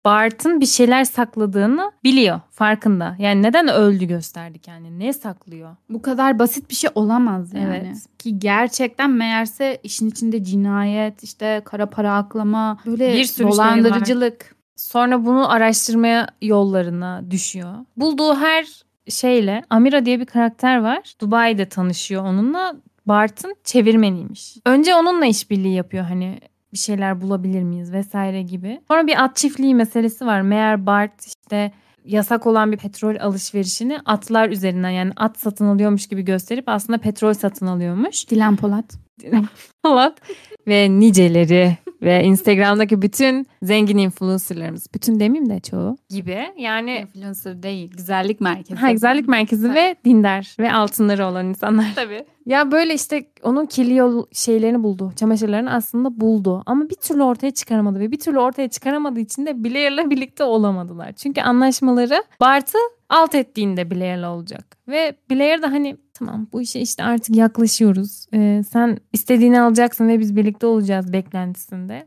Bart'ın bir şeyler sakladığını biliyor. Farkında. Yani neden öldü gösterdi kendini? Ne saklıyor? Bu kadar basit bir şey olamaz yani. Evet. Ki gerçekten meğerse işin içinde cinayet, işte kara para aklama, böyle Bir sürü şey dolandırıcılık. Sonra bunu araştırmaya yollarına düşüyor. Bulduğu her şeyle Amira diye bir karakter var. Dubai'de tanışıyor onunla. Bart'ın çevirmeniymiş. Önce onunla işbirliği yapıyor hani bir şeyler bulabilir miyiz vesaire gibi. Sonra bir at çiftliği meselesi var. Meğer Bart işte yasak olan bir petrol alışverişini atlar üzerinden yani at satın alıyormuş gibi gösterip aslında petrol satın alıyormuş. Dilan Polat. Falan. Ve niceleri ve Instagram'daki bütün zengin influencerlarımız, bütün demeyeyim de çoğu gibi. Yani Influencer değil, güzellik merkezi. güzellik merkezi ve dindar ve altınları olan insanlar. Tabii. Ya böyle işte onun kirli yol şeylerini buldu. Çamaşırlarını aslında buldu. Ama bir türlü ortaya çıkaramadı. Ve bir türlü ortaya çıkaramadığı için de Blair'la birlikte olamadılar. Çünkü anlaşmaları Bart'ı alt ettiğinde Blair'la olacak. Ve Blair de hani tamam bu işe işte artık yaklaşıyoruz. Sen istediğini alacaksın ve biz birlikte olacağız beklentisinde.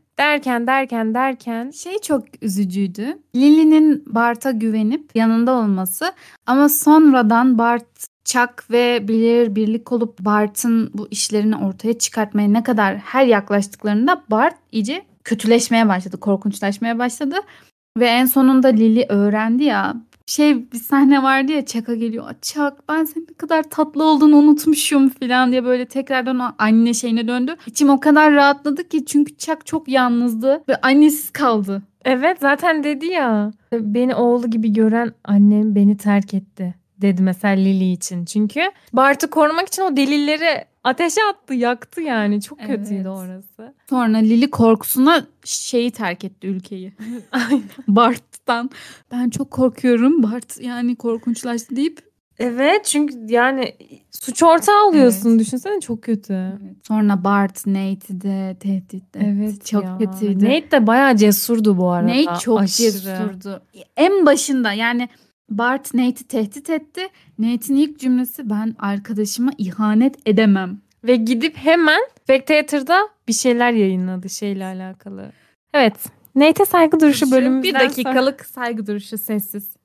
Derken. Şey çok üzücüydü. Lily'nin Bart'a güvenip yanında olması ama sonradan Bart, Chuck ve Blair birlik olup Bart'ın bu işlerini ortaya çıkartmaya ne kadar her yaklaştıklarında Bart iyice kötüleşmeye başladı, korkunçlaşmaya başladı. Ve en sonunda Lily öğrendi ya. Bir sahne vardı ya, Chuck'a geliyor. Chuck, ben senin ne kadar tatlı olduğunu unutmuşum falan diye böyle tekrardan o anne şeyine döndü. İçim o kadar rahatladı ki çünkü Chuck çok yalnızdı ve annesiz kaldı. Evet zaten dedi ya beni oğlu gibi gören annem beni terk etti dedi mesela Lily için. Çünkü Bart'ı korumak için o delilleri ateşe attı, yaktı yani. Çok kötüydü Evet. orası. Sonra Lily korkusuna terk etti ülkeyi. Aynen. Bart'tan. Ben çok korkuyorum. Bart yani korkunçlaştı deyip. Evet çünkü yani suç ortağı oluyorsun. Evet. Düşünsene çok kötü. Evet. Sonra Bart Nate'i de tehdit etti. Evet çok ya. kötüydü. Nate de bayağı cesurdu bu arada. Nate çok Aşırı. cesurdu. En başında yani Bart Nate'i tehdit etti. Nate'in ilk cümlesi, ben arkadaşıma ihanet edemem. Ve gidip hemen Spectator'da bir şeyler yayınladı şeyle alakalı. Evet. Nate'e saygı duruşu bölümümüzden Bir dakikalık saygı duruşu, sessiz.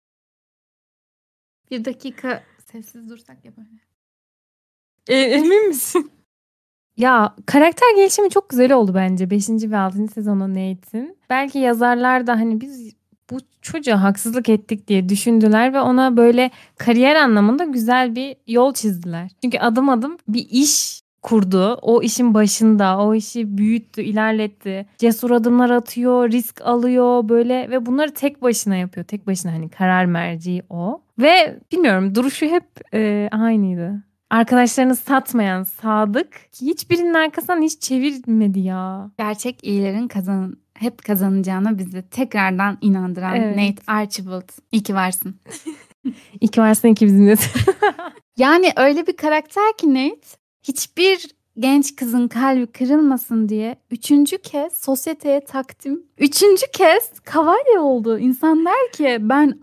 Bir dakika sessiz dursak ya böyle. Emin misin? Ya karakter gelişimi çok güzel oldu bence 5. ve 6. sezonu Nate'in. Belki yazarlar da hani biz bu çocuğa haksızlık ettik diye düşündüler ve ona böyle kariyer anlamında güzel bir yol çizdiler. Çünkü adım adım bir iş kurdu. O işin başında, o işi büyüttü, ilerletti. Cesur adımlar atıyor, risk alıyor böyle ve bunları tek başına yapıyor. Tek başına hani karar merci o. Ve bilmiyorum duruşu hep aynıydı. Arkadaşlarını satmayan, sadık. Hiçbirinin arkasından hiç çevirmedi ya. Gerçek iyilerin hep kazanacağına bizi tekrardan inandıran Evet. Nate Archibald. İyi ki varsın. İyi ki varsın, iyi ki bizimle. Yani öyle bir karakter ki Nate, hiçbir genç kızın kalbi kırılmasın diye 3. kez sosyeteye takdim. 3. kez kavalye oldu. İnsan der ki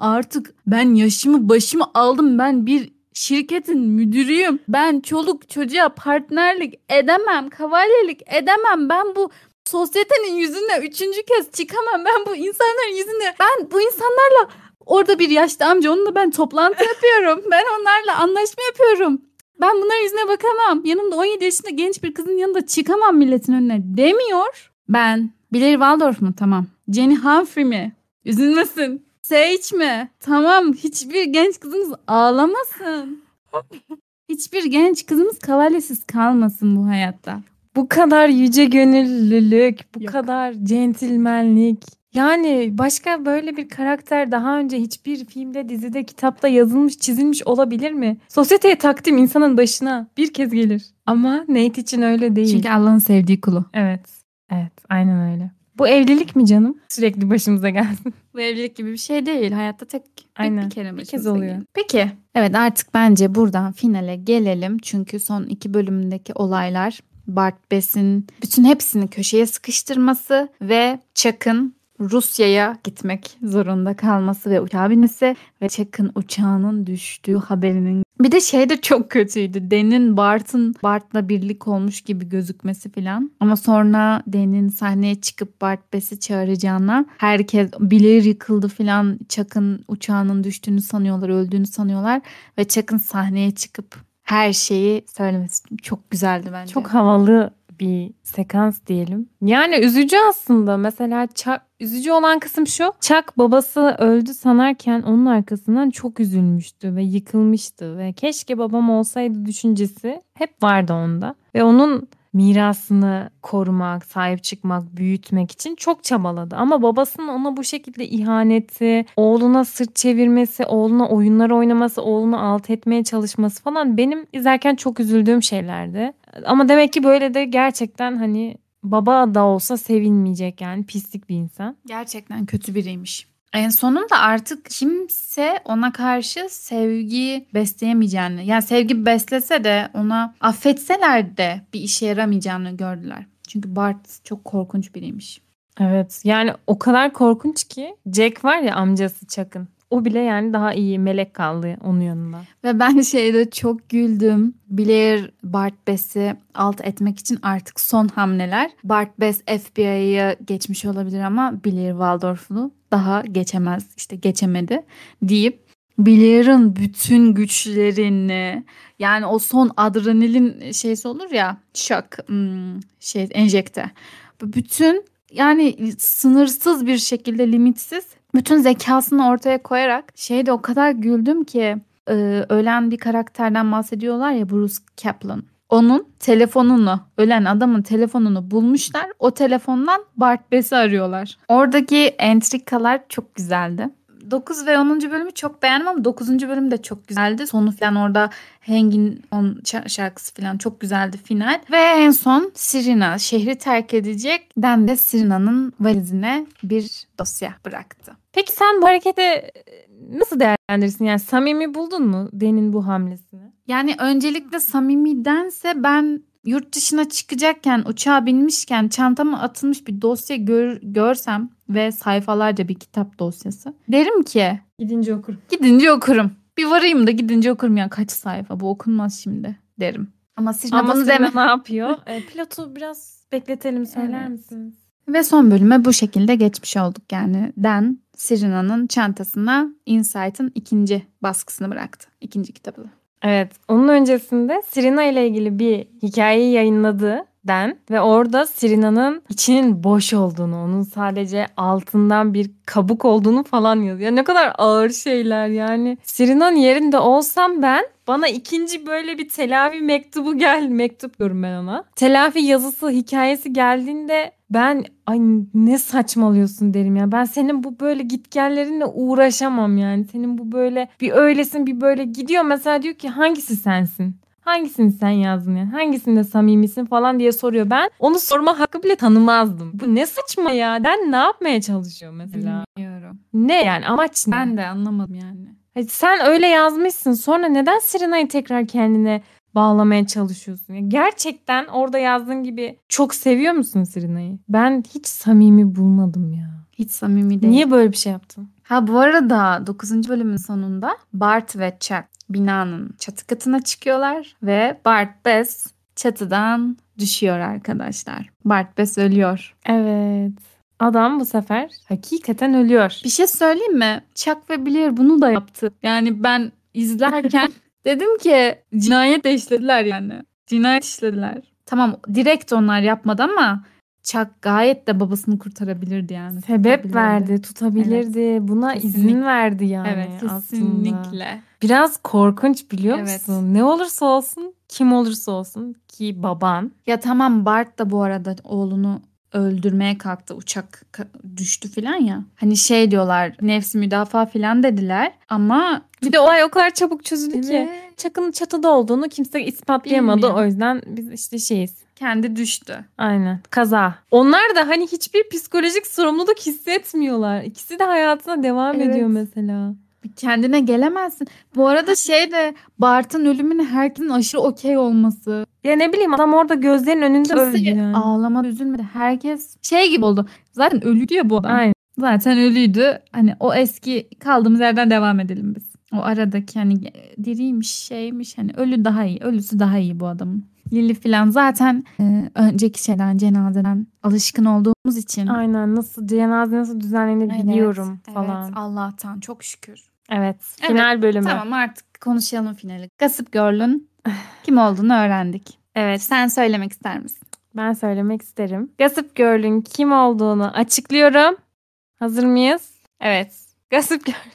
ben yaşımı başımı aldım, ben bir şirketin müdürüyüm. Ben çoluk çocuğa partnerlik edemem, kavalyelik edemem. Ben bu sosyetenin yüzüne 3. kez çıkamam. Ben bu insanların yüzüne, ben bu insanlarla orada bir yaşlı amca, onunla ben toplantı yapıyorum. Ben onlarla anlaşma yapıyorum. Ben bunların yüzüne bakamam. Yanımda 17 yaşında genç bir kızın yanında çıkamam milletin önüne demiyor. Ben Blair Waldorf mu? Tamam. Jenny Humphrey mi? Üzülmesin. Sage mi? Tamam. Hiçbir genç kızımız ağlamasın. Hiçbir genç kızımız kavalyesiz kalmasın bu hayatta. Bu kadar yüce gönüllülük, bu Yok. kadar centilmenlik. Yani başka böyle bir karakter daha önce hiçbir filmde, dizide, kitapta yazılmış, çizilmiş olabilir mi? Sosyeteye takdim insanın başına bir kez gelir. Ama Nate için öyle değil. Çünkü Allah'ın sevdiği kulu. Evet, aynen öyle. Bu evlilik mi canım? Sürekli başımıza gelsin. Bu evlilik gibi bir şey değil. Hayatta Aynen. bir kere Bir kez başımıza oluyor. geliyor. Peki. Evet, artık bence buradan finale gelelim. Çünkü son 2 bölümündeki olaylar, Bart Bess'in bütün hepsini köşeye sıkıştırması ve Chuck'ın Rusya'ya gitmek zorunda kalması ve uçağa binmesi ve Chuck'ın uçağının düştüğü haberinin. Bir de şey de çok kötüydü. Dan'in Bart'la birlik olmuş gibi gözükmesi falan. Ama sonra Dan'in sahneye çıkıp Bart Bess'i çağıracağına herkes bilir yıkıldı falan. Chuck'ın uçağının düştüğünü sanıyorlar, öldüğünü sanıyorlar ve Chuck'ın sahneye çıkıp her şeyi söylemesi çok güzeldi bence. Çok havalı bir sekans diyelim. Yani üzücü aslında. Mesela üzücü olan kısım şu. Chuck babası öldü sanarken onun arkasından çok üzülmüştü ve yıkılmıştı ve keşke babam olsaydı düşüncesi hep vardı onda. Ve onun mirasını korumak, sahip çıkmak, büyütmek için çok çabaladı. Ama babasının ona bu şekilde ihaneti, oğluna sırt çevirmesi, oğluna oyunlar oynaması, oğlunu alt etmeye çalışması falan benim izlerken çok üzüldüğüm şeylerdi. Ama demek ki böyle de gerçekten hani baba da olsa sevilmeyecek, yani pislik bir insan. Gerçekten kötü biriymiş. En sonunda artık kimse ona karşı sevgi besleyemeyeceğini, yani sevgi beslese de ona affetseler de bir işe yaramayacağını gördüler. Çünkü Bart çok korkunç biriymiş. Evet, yani o kadar korkunç ki Jack var ya, amcası Chuck'ın. O bile yani daha iyi, melek kaldı onun yanında. Ve ben şeyde çok güldüm. Blair Bart Bess'i alt etmek için artık son hamleler. Bart Bess FBI'ye geçmiş olabilir ama Blair Waldorf'lu daha geçemez, işte geçemedi deyip Blair'ın bütün güçlerini, yani o son adrenalin şeysi olur ya, şok enjekte. Bütün, yani sınırsız bir şekilde, limitsiz bütün zekasını ortaya koyarak şeyde o kadar güldüm ki ölen bir karakterden bahsediyorlar ya, Bruce Kaplan. Onun telefonunu, ölen adamın telefonunu bulmuşlar. O telefondan Bart Bess'i arıyorlar. Oradaki entrikalar çok güzeldi. 9 ve 10. bölümü çok beğendim ama 9. bölüm de çok güzeldi. Sonu falan, orada Hangin On şarkısı falan çok güzeldi, final. Ve en son Serena şehri terk edecek. Dan de Serena'nın valizine bir dosya bıraktı. Peki sen bu hareketi nasıl değerlendirirsin? Yani samimi buldun mu Dan'in bu hamlesini? Yani öncelikle samimidense, ben yurt dışına çıkacakken, uçağa binmişken çantama atılmış bir dosya görsem ve sayfalarca bir kitap dosyası, derim ki Gidince okurum. Gidince okurum. Bir varayım da gidince okurum, ya kaç sayfa bu, okunmaz şimdi derim. Ama Serena bunu Serena ne yapıyor? Pilotu biraz bekletelim, söyler misiniz? Ve son bölüme bu şekilde geçmiş olduk. Yani Dan Serena'nın çantasına Insight'ın 2. baskısını bıraktı. 2. kitabı. Evet, onun öncesinde Serena ile ilgili bir hikayeyi yayınladı Dan ve orada Serena'nın içinin boş olduğunu, onun sadece altından bir kabuk olduğunu falan yazıyor. Ne kadar ağır şeyler yani. Serena'nın yerinde olsam ben, bana 2. böyle bir telafi mektubu mektup diyorum ben ona. Telafi yazısı, hikayesi geldiğinde ben ay ne saçmalıyorsun derim ya. Ben senin bu böyle gitgellerinle uğraşamam yani. Senin bu böyle bir öylesin bir böyle gidiyor. Mesela diyor ki hangisi sensin? Hangisini sen yazdın yani? Hangisinde samimisin falan diye soruyor. Ben onu sorma hakkı bile tanımazdım. Bu ne saçma ya? Ben ne yapmaya çalışıyor mesela? Bilmiyorum. Ne yani, amaç ne? Ben de anlamadım yani. Hadi sen öyle yazmışsın. Sonra neden Serena'yı tekrar kendine bağlamaya çalışıyorsun? Ya gerçekten orada yazdığın gibi çok seviyor musun Serena'yı? Ben hiç samimi bulmadım ya. Hiç samimi değil. Niye böyle bir şey yaptın? Ha, bu arada 9. bölümün sonunda Bart ve Chuck binanın çatı katına çıkıyorlar ve Bart Bess çatıdan düşüyor arkadaşlar. Bart Bess ölüyor. Evet. Adam bu sefer hakikaten ölüyor. Bir şey söyleyeyim mi? Chuck ve Blair bunu da yaptı. Yani ben izlerken dedim ki cinayet de işlediler yani. Cinayet işlediler. Tamam, direkt onlar yapmadı ama Chuck gayet de babasını kurtarabilirdi yani. Sebep verdi, tutabilirdi. Evet. Buna izin verdi yani. Evet, kesinlikle. Aslında. Biraz korkunç, biliyor evet. musun? Ne olursa olsun, kim olursa olsun ki baban. Ya tamam, Bart da bu arada oğlunu öldürmeye kalktı. Uçak düştü falan ya. Hani şey diyorlar, nefsi müdafaa falan dediler ama bir de olay o kadar çabuk çözüldü ki Chuck'ın çatıda olduğunu kimse ispatlayamadı. Bilmiyorum. O yüzden biz işte şeyiz. Kendi düştü. Aynen. Kaza. Onlar da hani hiçbir psikolojik sorumluluk hissetmiyorlar. İkisi de hayatına devam ediyor mesela. Kendine gelemezsin. Bu arada Bart'ın ölümüne herkesin aşırı okey olması. Ya ne bileyim, adam orada gözlerin önünde öldü yani. Ağlamadı, üzülmedi. Herkes gibi oldu. Zaten ölü diyor bu adam. Aynen. zaten ölüydü. Hani o eski kaldığımız yerden devam edelim biz. O aradaki hani diriymiş şeymiş hani ölü daha iyi. Ölüsü daha iyi bu adamın. Lily falan zaten önceki şeyden cenazeden alışkın olduğumuz için. Aynen, nasıl cenaze nasıl düzenlenir biliyorum falan. Evet, Allah'tan çok şükür. Evet, final bölümü. Tamam, artık konuşalım finali. Gossip Girl'ün kim olduğunu öğrendik. Evet, Sen söylemek ister misin? ben söylemek isterim. Gossip Girl'ün kim olduğunu açıklıyorum. Hazır mıyız? Evet. Gossip Girl.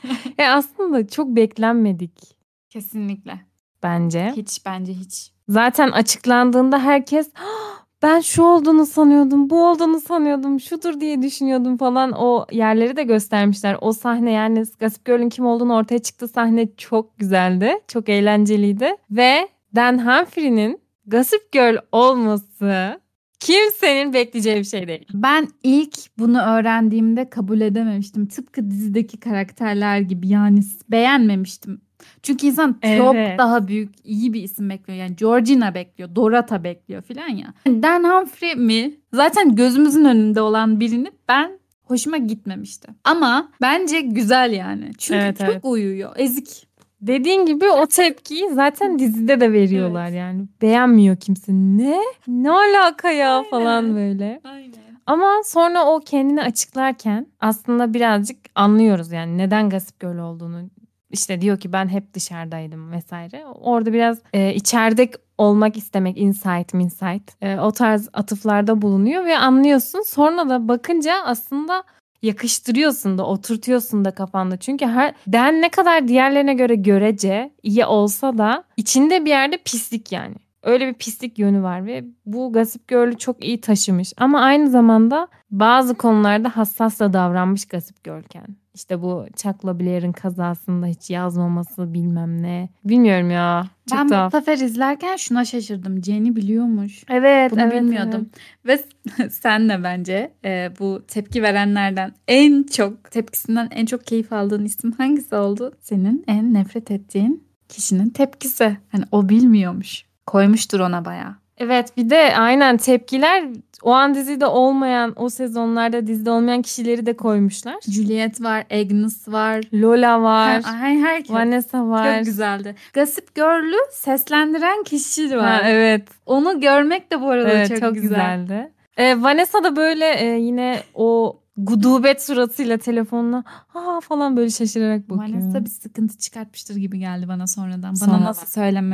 Aslında çok beklenmedik Kesinlikle. bence. Bence hiç. Zaten açıklandığında herkes ben şu olduğunu sanıyordum, bu olduğunu sanıyordum, şudur diye düşünüyordum falan. O yerleri de göstermişler. O sahne, yani Gossip Girl'ün kim olduğunu ortaya çıktığı sahne çok güzeldi. Çok eğlenceliydi. Ve Dan Humphrey'nin Gossip Girl olması kimsenin bekleyeceği bir şey değil. Ben ilk bunu öğrendiğimde kabul edememiştim. Tıpkı dizideki karakterler gibi, yani beğenmemiştim. Çünkü insan çok daha büyük, iyi bir isim bekliyor. Yani Georgina bekliyor, Dorota bekliyor filan ya. Dan Humphrey mi? Zaten gözümüzün önünde olan birini hoşuma gitmemişti. Ama bence güzel yani. Çünkü çok uyuyor. Ezik. Dediğin gibi o tepkiyi zaten dizide de veriyorlar yani. Beğenmiyor kimse. Ne alaka ya falan böyle. Aynen. Ama sonra o kendini açıklarken aslında birazcık anlıyoruz yani neden Gossip Girl olduğunu. İşte diyor ki ben hep dışarıdaydım vesaire. Orada biraz içeride olmak istemek, insight o tarz atıflarda bulunuyor ve anlıyorsun. Sonra da bakınca aslında yakıştırıyorsun da, oturtuyorsun da kafanda. Çünkü Dan ne kadar diğerlerine göre görece iyi olsa da içinde bir yerde pislik yani. Öyle bir pislik yönü var ve bu Gossip Girl'ü çok iyi taşımış. Ama aynı zamanda bazı konularda hassas da davranmış Gossip Girl'ken. İşte bu Chuck'la Blair'in kazasında hiç yazmaması bilmem ne. Bilmiyorum ya. Çok ben tuhaf. bu sefer izlerken şuna şaşırdım. Jenny biliyormuş. Evet. Bunu bilmiyordum. Evet. Ve sen de bence bu tepki verenlerden tepkisinden en çok keyif aldığın isim hangisi oldu? Senin en nefret ettiğin kişinin tepkisi. Hani o bilmiyormuş. Koymuştur ona bayağı. Evet, bir de aynen tepkiler o an dizide olmayan, o sezonlarda dizide olmayan kişileri de koymuşlar. Juliet var, Agnes var. Lola var. Herkes. Vanessa var. Çok güzeldi. Gossip Girl'ü seslendiren kişi var. Evet. Onu görmek de bu arada çok güzeldi. Vanessa da böyle yine o gudubet suratıyla telefonla falan böyle şaşırarak bakıyor. Vanessa bir sıkıntı çıkartmıştır gibi geldi bana sonradan. Bana nasıl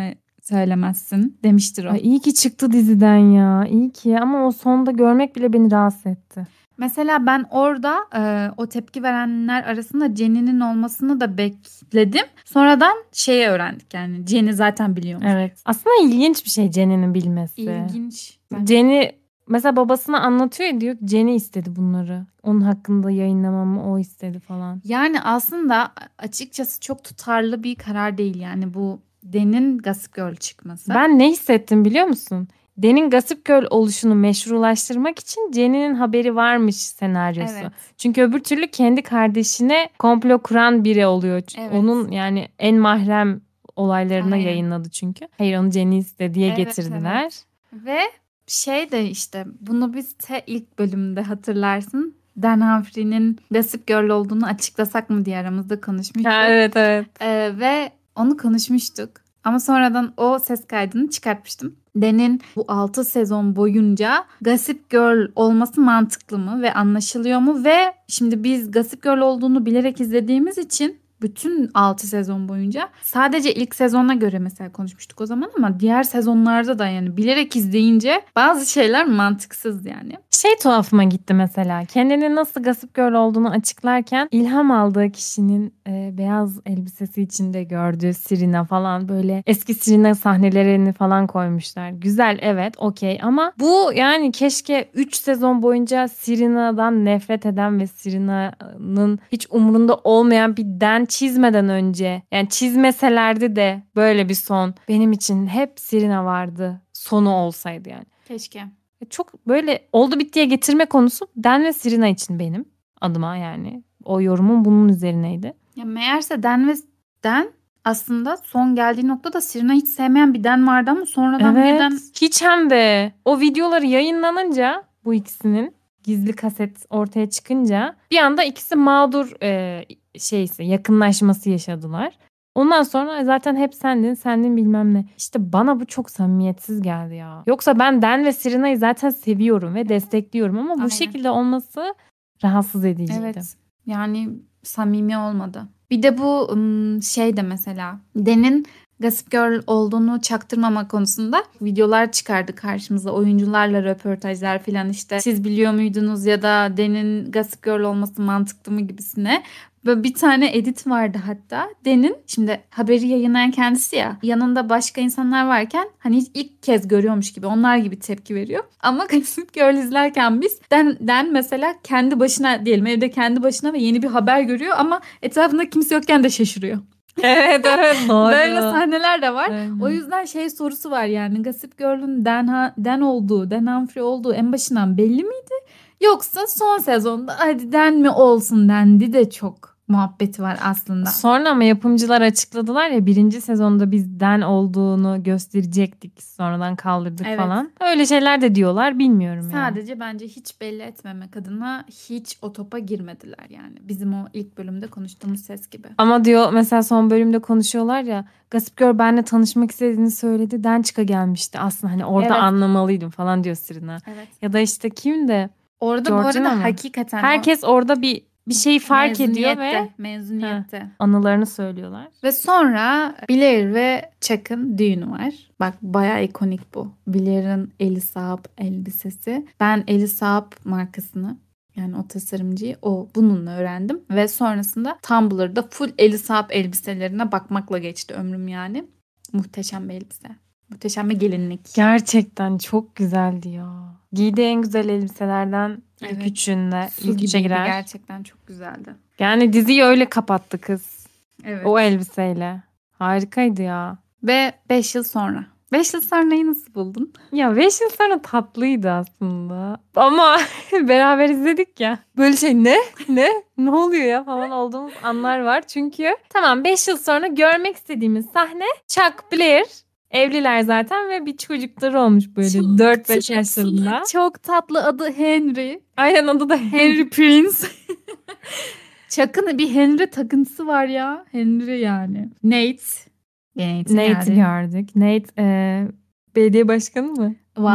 söylemezsin demiştir o. Ay, iyi ki çıktı diziden ya. İyi ki, ama o sonda görmek bile beni rahatsız etti. Mesela ben orada o tepki verenler arasında Jenny'nin olmasını da bekledim. Sonradan öğrendik, yani Jenny zaten biliyormuş. Evet. Aslında ilginç bir şey Jenny'nin bilmesi. İlginç. Jenny mesela babasına anlatıyor ya, diyor ki Jenny istedi bunları. Onun hakkında yayınlamamı o istedi falan. Yani aslında açıkçası çok tutarlı bir karar değil yani bu Dan'in Gossip Girl çıkması. Ben ne hissettim biliyor musun? Dan'in Gossip Girl oluşunu meşrulaştırmak için Jenny'nin haberi varmış senaryosu. Evet. Çünkü öbür türlü kendi kardeşine komplo kuran biri oluyor. Evet. Onun yani en mahrem olaylarına yayınladı çünkü. Hayır, onu Jenny istedi diye getirdiler. Evet. Ve de işte bunu biz ilk bölümde hatırlarsın. Dan Humphrey'nin Gossip Girl olduğunu açıklasak mı diye aramızda konuşmuştuk. Evet. Ve onu konuşmuştuk. Ama sonradan o ses kaydını çıkartmıştım. Dan'in bu 6 sezon boyunca Gossip Girl olması mantıklı mı ve anlaşılıyor mu? Ve şimdi biz Gossip Girl olduğunu bilerek izlediğimiz için bütün 6 sezon boyunca sadece ilk sezona göre mesela konuşmuştuk o zaman, ama diğer sezonlarda da yani bilerek izleyince bazı şeyler mantıksız yani. Tuhafıma gitti mesela. Kendini nasıl Gossip Girl olduğunu açıklarken ilham aldığı kişinin beyaz elbisesi içinde gördüğü Serena falan, böyle eski Serena sahnelerini falan koymuşlar. Güzel, evet, okey, ama bu yani keşke 3 sezon boyunca Serena'dan nefret eden ve Serena'nın hiç umurunda olmayan bir Dan çizmeden önce, yani çizmeselerdi de böyle bir son, benim için hep Serena vardı sonu olsaydı yani. Keşke. Çok böyle oldu bittiye getirme konusu Dan ve Serena için benim adıma, yani o yorumum bunun üzerineydi. Ya meğerse Dan aslında son geldiği noktada Serena hiç sevmeyen bir Dan vardı ama sonradan birden... Hiç, hem de o videoları yayınlanınca bu ikisinin gizli kaset ortaya çıkınca bir anda ikisi mağdur yakınlaşması yaşadılar. Ondan sonra zaten hep sendin bilmem ne. İşte bana bu çok samimiyetsiz geldi ya. Yoksa ben Dan ve Serena'yı zaten seviyorum ve destekliyorum ama bu Aynen. şekilde olması rahatsız ediciydi. Evet. Yani samimi olmadı. Bir de bu şey de mesela Dan'in Gossip Girl olduğunu çaktırmama konusunda videolar çıkardı karşımıza. Oyuncularla röportajlar falan işte. Siz biliyor muydunuz ya da Dan'in Gossip Girl olması mantıklı mı gibisine. Böyle bir tane edit vardı hatta. Dan'in şimdi haberi yayınlayan kendisi ya. Yanında başka insanlar varken hani ilk kez görüyormuş gibi onlar gibi tepki veriyor. Ama Gossip Girl izlerken biz Dan mesela kendi başına diyelim evde kendi başına ve yeni bir haber görüyor ama etrafında kimse yokken de şaşırıyor. Evet doğru. Böyle sahneler de var. Aynen. O yüzden sorusu var yani Gossip Girl'ün Dan Humphrey olduğu en başından belli miydi? Yoksa son sezonda hadi Dan mi olsun dendi de çok muhabbeti var aslında. Sonra ama yapımcılar açıkladılar ya 1. sezonda biz Dan olduğunu gösterecektik. Sonradan kaldırdık Evet. falan. Öyle şeyler de diyorlar bilmiyorum yani. Sadece bence hiç belli etmemek adına hiç o topa girmediler yani. Bizim o ilk bölümde konuştuğumuz ses gibi. Ama diyor mesela son bölümde konuşuyorlar ya Gossip Girl benimle tanışmak istediğini söyledi. Dan çıka gelmişti aslında hani orada Evet. anlamalıydım falan diyor Serena. Evet. Ya da işte kim de Orada bu Georgina arada mı? hakikaten herkes orada bir şeyi fark ediyor ve mezuniyette. anılarını söylüyorlar. Ve sonra Blair ve Chuck'ın düğünü var. Bak bayağı ikonik bu. Blair'ın Eli Saab elbisesi. Ben Eli Saab markasını yani o tasarımcıyı bununla öğrendim. Ve sonrasında Tumblr'da full Eli Saab elbiselerine bakmakla geçti ömrüm yani. Muhteşem bir elbise. Muhteşem bir gelinlik. Gerçekten çok güzeldi ya. Giydiği en güzel elbiselerden ilk Evet. üçünde Su ilk üçe gibiydi, girer. gerçekten çok güzeldi. Yani diziyi öyle kapattı kız. Evet. O elbiseyle. Harikaydı ya. Ve 5 yıl sonra. 5 yıl sonrayı nasıl buldun? Ya 5 yıl sonra tatlıydı aslında. Ama beraber izledik ya. Böyle ne oluyor ya falan olduğumuz anlar var. Çünkü tamam 5 yıl sonra görmek istediğimiz sahne Chuck, Blair. Evliler zaten ve bir çocukları olmuş böyle 4-5 yaşlarında. Çok tatlı, adı Henry. Aynen adı da Henry Prince. Chuck'ın bir Henry takıntısı var ya. Henry yani. Nate'i gördük. Nate belediye başkanı mı?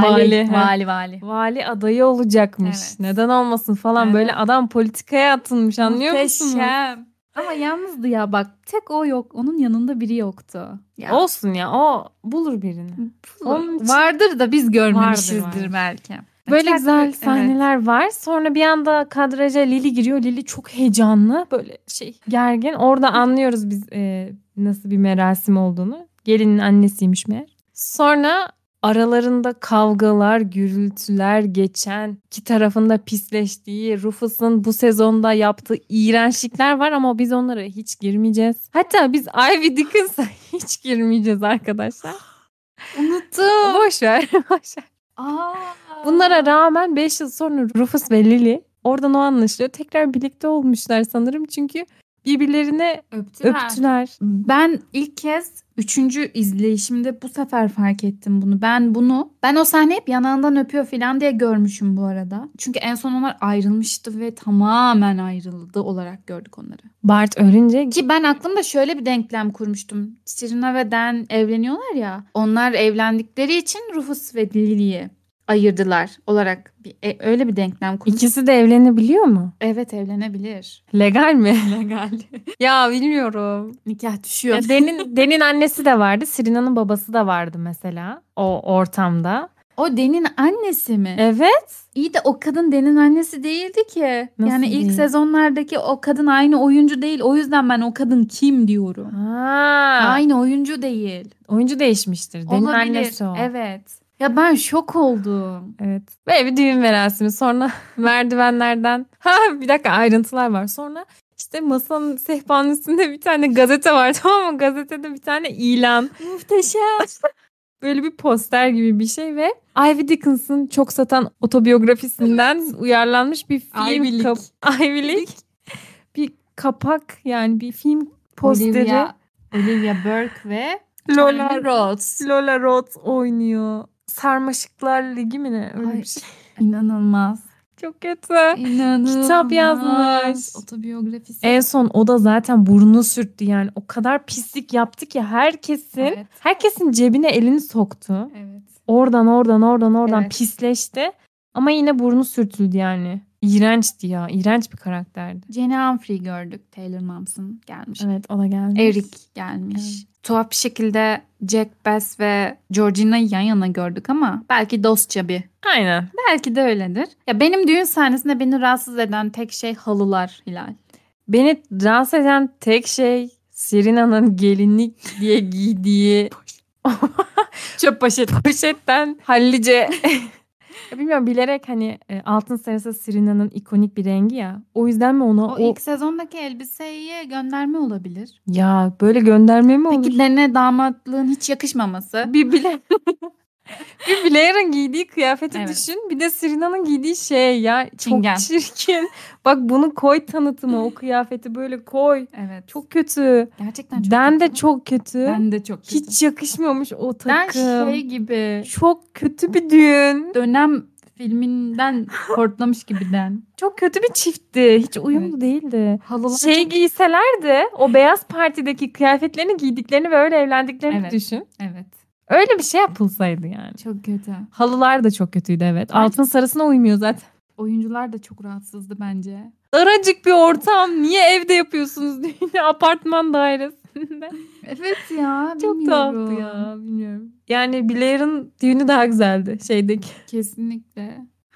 Vali. Adayı olacakmış. Evet. Neden olmasın falan Evet. böyle adam politikaya atılmış anlıyor musunuz? Muhteşem. Ama yalnızdı ya bak. Tek o yok. Onun yanında biri yoktu. Ya, Olsun ya o bulur birini. Onun için- vardır da biz görmemişizdir Vardır. belki. Böyle Çok- güzel evet. sahneler var. Sonra bir anda kadraja Lily giriyor. Lily çok heyecanlı. Böyle gergin. Orada anlıyoruz biz nasıl bir merasim olduğunu. Gelinin annesiymiş meğer. Sonra aralarında kavgalar, gürültüler geçen, iki tarafında pisleştiği, Rufus'un bu sezonda yaptığı iğrençlikler var ama biz onlara hiç girmeyeceğiz. Hatta biz Ivy Dickens'a hiç girmeyeceğiz arkadaşlar. Unuttum. Boş ver. Bunlara rağmen 5 yıl sonra Rufus ve Lily oradan o anlaşılıyor. Tekrar birlikte olmuşlar sanırım çünkü birbirlerine öptüler. Ben ilk kez 3. izleyişimde bu sefer fark ettim bunu. Ben o sahneyi hep yanağından öpüyor falan diye görmüşüm bu arada. Çünkü en son onlar ayrılmıştı ve tamamen ayrıldı olarak gördük onları. Bart ölünce Ki ben aklımda şöyle bir denklem kurmuştum. Serena ve Dan evleniyorlar ya. Onlar evlendikleri için Rufus ve Lily'yi ayırdılar olarak öyle bir denklem kurmuştum. ikisi de evlenebiliyor mu? Evet, evlenebilir. Legal mi? Legal. Ya bilmiyorum. Nikah düşüyor. Ya Dan'in annesi de vardı. Serena'nın babası da vardı mesela o ortamda. O Dan'in annesi mi? Evet. İyi de o kadın Dan'in annesi değildi ki. Nasıl yani ilk değil? sezonlardaki o kadın aynı oyuncu değil. O yüzden ben o kadın kim diyorum. Ha. Aynı oyuncu değil. Oyuncu değişmiştir. Dan'in Olabilir. annesi o. Evet. Ya ben şok oldum. Evet. Böyle bir düğün merasimi. Sonra merdivenlerden. Bir dakika ayrıntılar var. Sonra işte masanın sehpanın üstünde bir tane gazete var. Tamam mı? Gazetede bir tane ilan. Muhteşem. Böyle bir poster gibi bir şey ve Ivy Dickens'ın çok satan otobiyografisinden uyarlanmış bir film. Ivy'lik. Bir kapak yani bir film posteri. Olivia Burke ve Lola Tony Rhodes. Lola Rhodes oynuyor. Sarmaşıklar Ligi mi ne? Öyle Ay. bir şey. İnanılmaz. Çok kötü. İnanılmaz. Kitap yazmış. Otobiyografisi. En son o da zaten burnunu sürttü yani. O kadar pislik yaptı ki Evet. herkesin cebine elini soktu. Evet. Oradan Evet. pisleşti. Ama yine burnu sürtüldü yani. İğrençti ya. İğrenç bir karakterdi. Jenny Humphrey gördük. Taylor Momsen gelmiş. Evet, o da gelmiş. Eric gelmiş. Tuhaf bir şekilde Jack Bass ve Georgina'yı yan yana gördük ama belki dostça bir. Aynen. Belki de öyledir. Ya benim düğün sahnesinde beni rahatsız eden tek şey halılar Hilal. Beni rahatsız eden tek şey Serena'nın gelinlik diye giydiği çöp poşetten hallice. Ya bilmiyorum, bilerek hani altın sarısı Serena'nın ikonik bir rengi ya. O yüzden mi ona O ilk sezondaki elbiseye gönderme olabilir. ya böyle gönderme mi olur? Peki Len'e damatlığın hiç yakışmaması. Bir Blair'ın giydiği kıyafeti Evet. düşün. Bir de Serena'nın giydiği şey ya. Çingen. Çok çirkin. Bak bunu koy tanıtıma. O kıyafeti böyle koy. Evet. Çok kötü. Gerçekten çok Den de kötü. çok kötü. Ben de çok kötü. Hiç yakışmamış o Ben takım. şey gibi Çok kötü bir düğün. dönem filminden hortlamış gibiden. Çok kötü bir çiftti. Hiç uyumlu Evet. değildi. Halılar Şey çok... giyseler de o beyaz partideki kıyafetlerini giydiklerini ve öyle evlendiklerini Evet. düşün. Evet. Öyle bir şey yapılsaydı yani. Çok kötü. Halılar da çok kötüydü evet. Altın sarısına uymuyor zaten. Oyuncular da çok rahatsızdı bence. Daracık bir ortam. Niye evde yapıyorsunuz düğünü? Apartman dairesinde. Evet ya. Çok bilmiyorum. tuhaftı ya. Bilmiyorum. Yani Blair'ın düğünü daha güzeldi. Şeydeki. Kesinlikle.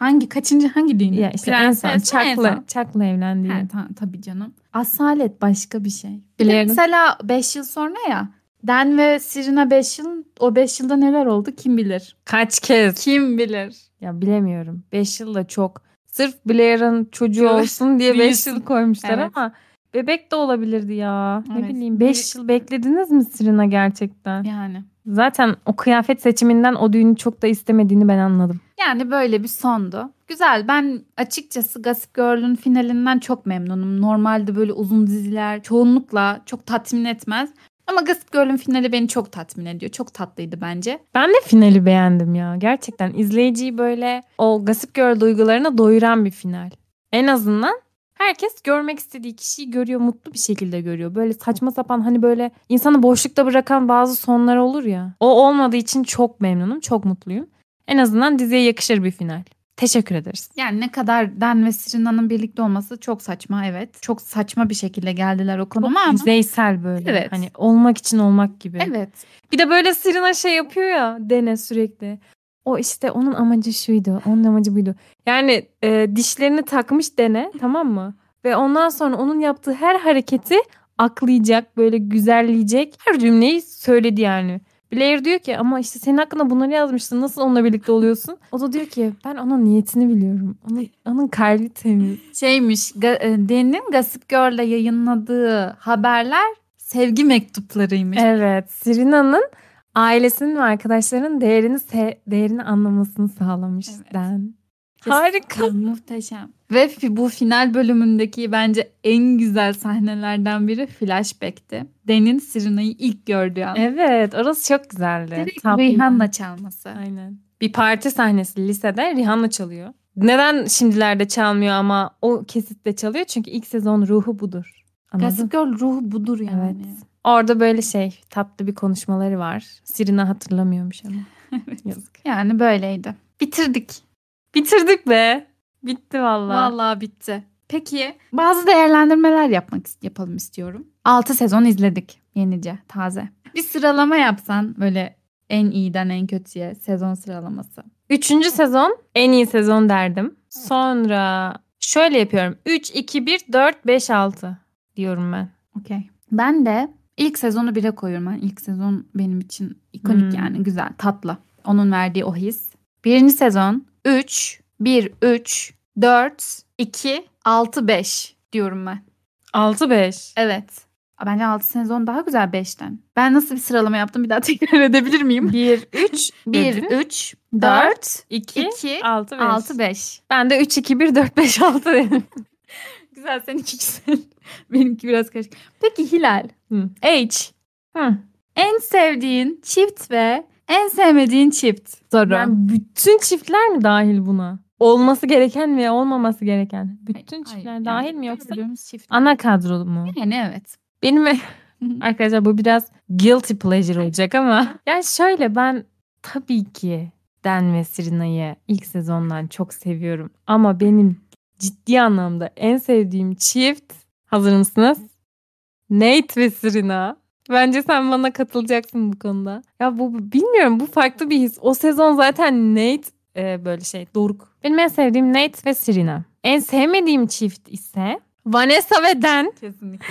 Hangi düğün? Ya işte en son Prenses mi en son? Chuck'la evlendi. He, tabii canım. Asalet başka bir şey. Bir de Blair'ın- mesela 5 yıl sonra ya. Dan ve Serena 5 yıl. O 5 yılda neler oldu kim bilir? Kaç kez? Kim bilir? Ya bilemiyorum. 5 yıl da çok. Sırf Blair'ın çocuğu Çocuğu olsun diye 5 büyüsün. yıl koymuşlar Evet. ama bebek de olabilirdi ya. Ne Evet. bileyim 5 yıl beklediniz mi Serena gerçekten? Yani. Zaten o kıyafet seçiminden o düğünü çok da istemediğini ben anladım. Yani böyle bir sondu. Güzel. Ben açıkçası Gossip Girl'ün finalinden çok memnunum. Normalde böyle uzun diziler çoğunlukla çok tatmin etmez. Ama Gossip Girl'ün finali beni çok tatmin ediyor. Çok tatlıydı bence. Ben de finali beğendim ya. Gerçekten izleyiciyi böyle o Gossip Girl duygularına doyuran bir final. En azından herkes görmek istediği kişiyi görüyor, mutlu bir şekilde görüyor. Böyle saçma sapan hani böyle insanı boşlukta bırakan bazı sonlar olur ya. O olmadığı için çok memnunum, çok mutluyum. En azından diziye yakışır bir final. Teşekkür ederiz. Yani ne kadar Dan ve Serena'nın birlikte olması çok saçma, evet. Çok saçma bir şekilde geldiler o konuma ama. Yüzeysel böyle. Evet. Hani olmak için olmak gibi. Evet. Bir de böyle Serena şey yapıyor ya Dene sürekli. O işte onun amacı şuydu. Onun amacı buydu. Yani dişlerini takmış Dene, tamam mı? Ve ondan sonra onun yaptığı her hareketi aklayacak, böyle güzelleyecek. Her cümleyi söyledi yani. Blair diyor ki ama işte senin hakkında bunları yazmıştın. Nasıl onunla birlikte oluyorsun? O da diyor ki ben onun niyetini biliyorum. Onun kalbi temiz. Şeymiş, Dan'in Gossip Girl'le yayınladığı haberler sevgi mektuplarıymış. Evet. Serena'nın ailesinin ve arkadaşlarının değerini anlamasını sağlamış. Evet. Dan. Harika. Muhteşem. Ve bu final bölümündeki bence en güzel sahnelerden biri flashback'ti. Dan'in Serena'yı ilk gördüğü an. Evet, orası çok güzeldi. Direkt Tatlı. Rihanna çalması. Aynen. Bir parti sahnesi lisede Rihanna çalıyor. Neden şimdilerde çalmıyor ama o kesitte çalıyor? Çünkü ilk sezon ruhu budur. Anladın? Gossip Girl ruhu budur yani. Evet. Orada böyle tatlı bir konuşmaları var. Serena hatırlamıyormuş ama. Yazık. Yani böyleydi. Bitirdik. Bitirdik be. Bitti vallahi. Vallahi bitti. Peki bazı değerlendirmeler yapalım istiyorum. 6 sezon izledik yenice, taze. Bir sıralama yapsan böyle en iyiden en kötüye sezon sıralaması. 3. sezon en iyi sezon derdim. Sonra şöyle yapıyorum. 3, 2, 1, 4, 5, 6 diyorum ben. Okey. Ben de ilk sezonu 1'e koyuyorum. Ben ilk sezon benim için ikonik yani güzel, tatlı. Onun verdiği o his. 1. sezon 3, 1, 3, 4, 2, 6, 5 diyorum ben. 6, 5. Evet. Bence 6 sezon daha güzel 5'ten. Ben nasıl bir sıralama yaptım bir daha tekrar edebilir miyim? 1, 3, 1, 3, 4, 2, 2, 6, 5. 6, 5. Ben de 3, 2, 1, 4, 5, 6 dedim. Güzel, seninki güzel. Benimki biraz karışık. Peki Hilal. Hı. H. En sevdiğin çift ve en sevmediğin çift soru. Yani bütün çiftler mi dahil buna? olması gereken ve olmaması gereken. Bütün Hayır, çiftler yani dahil mi yoksa gördüğümüz çift. ana kadro mu? Yani evet. Benim arkadaşlar bu biraz guilty pleasure olacak ama yani şöyle ben tabii ki Dan ve Serena'yı ilk sezondan çok seviyorum. Ama benim ciddi anlamda en sevdiğim çift, hazır mısınız? Nate ve Serena. Bence sen bana katılacaksın bu konuda. Ya bu bilmiyorum, bu farklı bir his. O sezon zaten Nate böyle doruk. Benim en sevdiğim Nate ve Serena. En sevmediğim çift ise Vanessa ve Dan. Kesinlikle.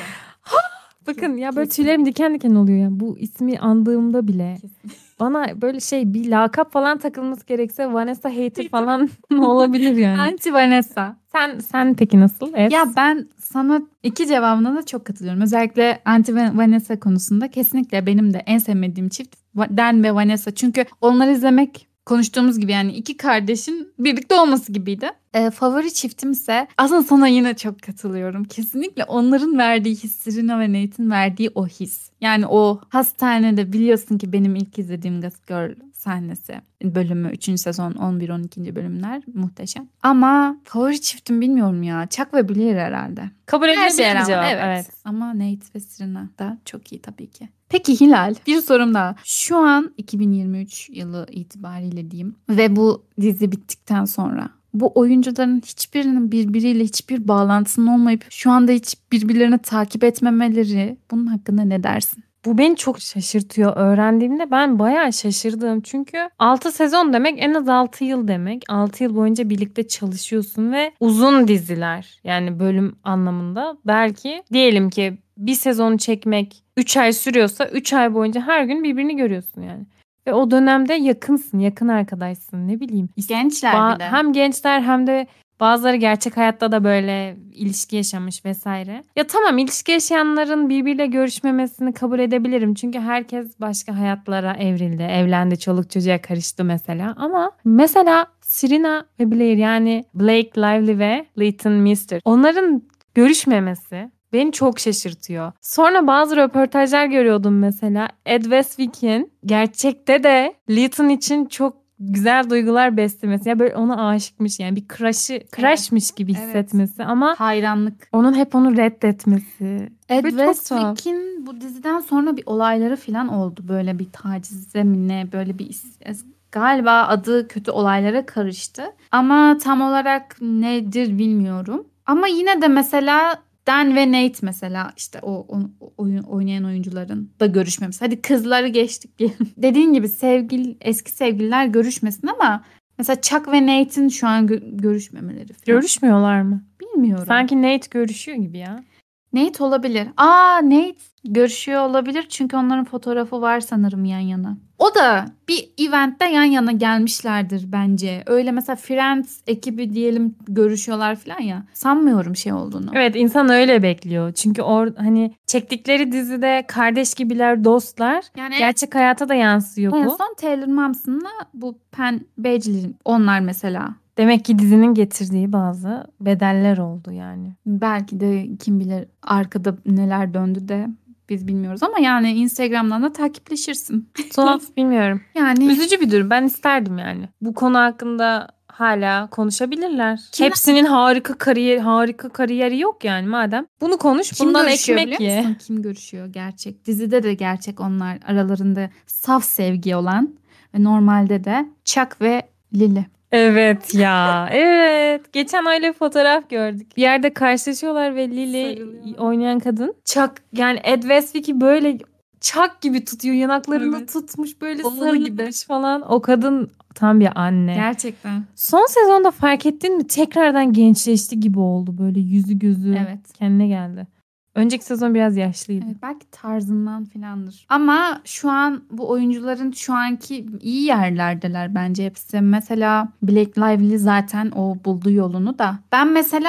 Bakın ya böyle tüylerim diken diken oluyor ya. Bu ismi andığımda bile. Bana böyle bir lakap falan takılması gerekse Vanessa hater falan olabilir yani. Anti Vanessa. Sen peki nasıl? Evet. Ya ben sana iki cevabına da çok katılıyorum. Özellikle Anti Vanessa konusunda kesinlikle benim de en sevmediğim çift Dan ve Vanessa. Çünkü onları izlemek konuştuğumuz gibi yani iki kardeşin birlikte olması gibiydi. Favori çiftim ise aslında sana yine çok katılıyorum. Kesinlikle onların verdiği his, Serena ve Nate'in verdiği o his. Yani o hastanede biliyorsun ki benim ilk izlediğim Gossip Girl sahnesi bölümü 3. sezon 11-12. bölümler muhteşem. Ama favori çiftim bilmiyorum ya. Chuck ve Blair herhalde. Kabul edilebilir bir cevap. Evet. Ama Nate ve Serena da çok iyi tabii ki. Peki Hilal, bir sorum daha. Şu an 2023 yılı itibariyle diyeyim ve bu dizi bittikten sonra bu oyuncuların hiçbirinin birbiriyle hiçbir bağlantısının olmayıp şu anda hiç birbirlerini takip etmemeleri, bunun hakkında ne dersin? Bu beni çok şaşırtıyor. Öğrendiğimde ben bayağı şaşırdım. Çünkü 6 sezon demek en az 6 yıl demek. 6 yıl boyunca birlikte çalışıyorsun ve uzun diziler, yani bölüm anlamında. Belki diyelim ki bir sezonu çekmek 3 ay sürüyorsa 3 ay boyunca her gün birbirini görüyorsun yani. Ve o dönemde yakınsın, yakın arkadaşsın, ne bileyim. Gençler bir de. Hem gençler hem de bazıları gerçek hayatta da böyle ilişki yaşamış vesaire. Ya tamam, ilişki yaşayanların birbiriyle görüşmemesini kabul edebilirim. Çünkü herkes başka hayatlara evrildi. Evlendi, çoluk çocuğa karıştı mesela. Ama mesela Serena ve Blair, yani Blake Lively ve Leighton Meester, onların görüşmemesi beni çok şaşırtıyor. Sonra bazı röportajlar görüyordum mesela. Ed Westwick'in gerçekte de Leighton için çok güzel duygular beslemesi. Ya böyle ona aşıkmış, yani bir crushmış gibi hissetmesi ama hayranlık. onun hep onu reddetmesi. Ed Böyle çok tuhaf. Westwick'in bu diziden sonra bir olayları falan oldu. Böyle bir tacize mi ne, böyle bir galiba adı kötü olaylara karıştı. Ama tam olarak nedir bilmiyorum. Ama yine de mesela Dan ve Nate mesela işte o oynayan oyuncuların da görüşmemiz. Hadi kızları geçtik diyelim. Dediğin gibi eski sevgililer görüşmesin ama mesela Chuck ve Nate'in şu an görüşmemeleri falan. Görüşmüyorlar mı? Bilmiyorum. Sanki Nate görüşüyor gibi ya. Nate olabilir. Nate görüşüyor olabilir çünkü onların fotoğrafı var sanırım yan yana. O da bir eventte yan yana gelmişlerdir bence. Öyle mesela Friends ekibi diyelim görüşüyorlar falan ya. Sanmıyorum şey olduğunu. Evet, insan öyle bekliyor. Çünkü hani çektikleri dizide kardeş gibiler, dostlar. Yani gerçek hayata da yansıyor bu. En son Taylor Momsen'la bu Penn Badgley, onlar mesela. Demek ki dizinin getirdiği bazı bedeller oldu yani. Belki de kim bilir arkada neler döndü de biz bilmiyoruz ama yani Instagram'dan da takipleşirsin. Tuhaf, bilmiyorum. Yani üzücü bir durum. Ben isterdim yani. Bu konu hakkında hala konuşabilirler. Hepsinin harika kariyeri yok yani madem. Bunu konuş, kim bundan görüşüyor ekmek biliyor ye. musun? Kim görüşüyor gerçek? Dizide de gerçek onlar aralarında saf sevgi olan ve normalde de Chuck ve Lily. Evet ya. Evet. Geçen öyle bir fotoğraf gördük. Bir yerde karşılaşıyorlar ve Lily oynayan kadın Chuck, yani Ed Westwick'i böyle Chuck gibi tutuyor. Yanaklarını Evet. tutmuş böyle Oğlu sarılmış falan. O kadın tam bir anne. Gerçekten. Son sezonda fark ettin mi? Tekrardan gençleşti gibi oldu. Böyle yüzü gözü Evet. kendine geldi. Önceki sezon biraz yaşlıydı. Evet, belki tarzından filandır. Ama şu an bu oyuncuların şu anki iyi yerlerdeler bence hepsi. Mesela Blake Lively zaten o buldu yolunu da. Ben mesela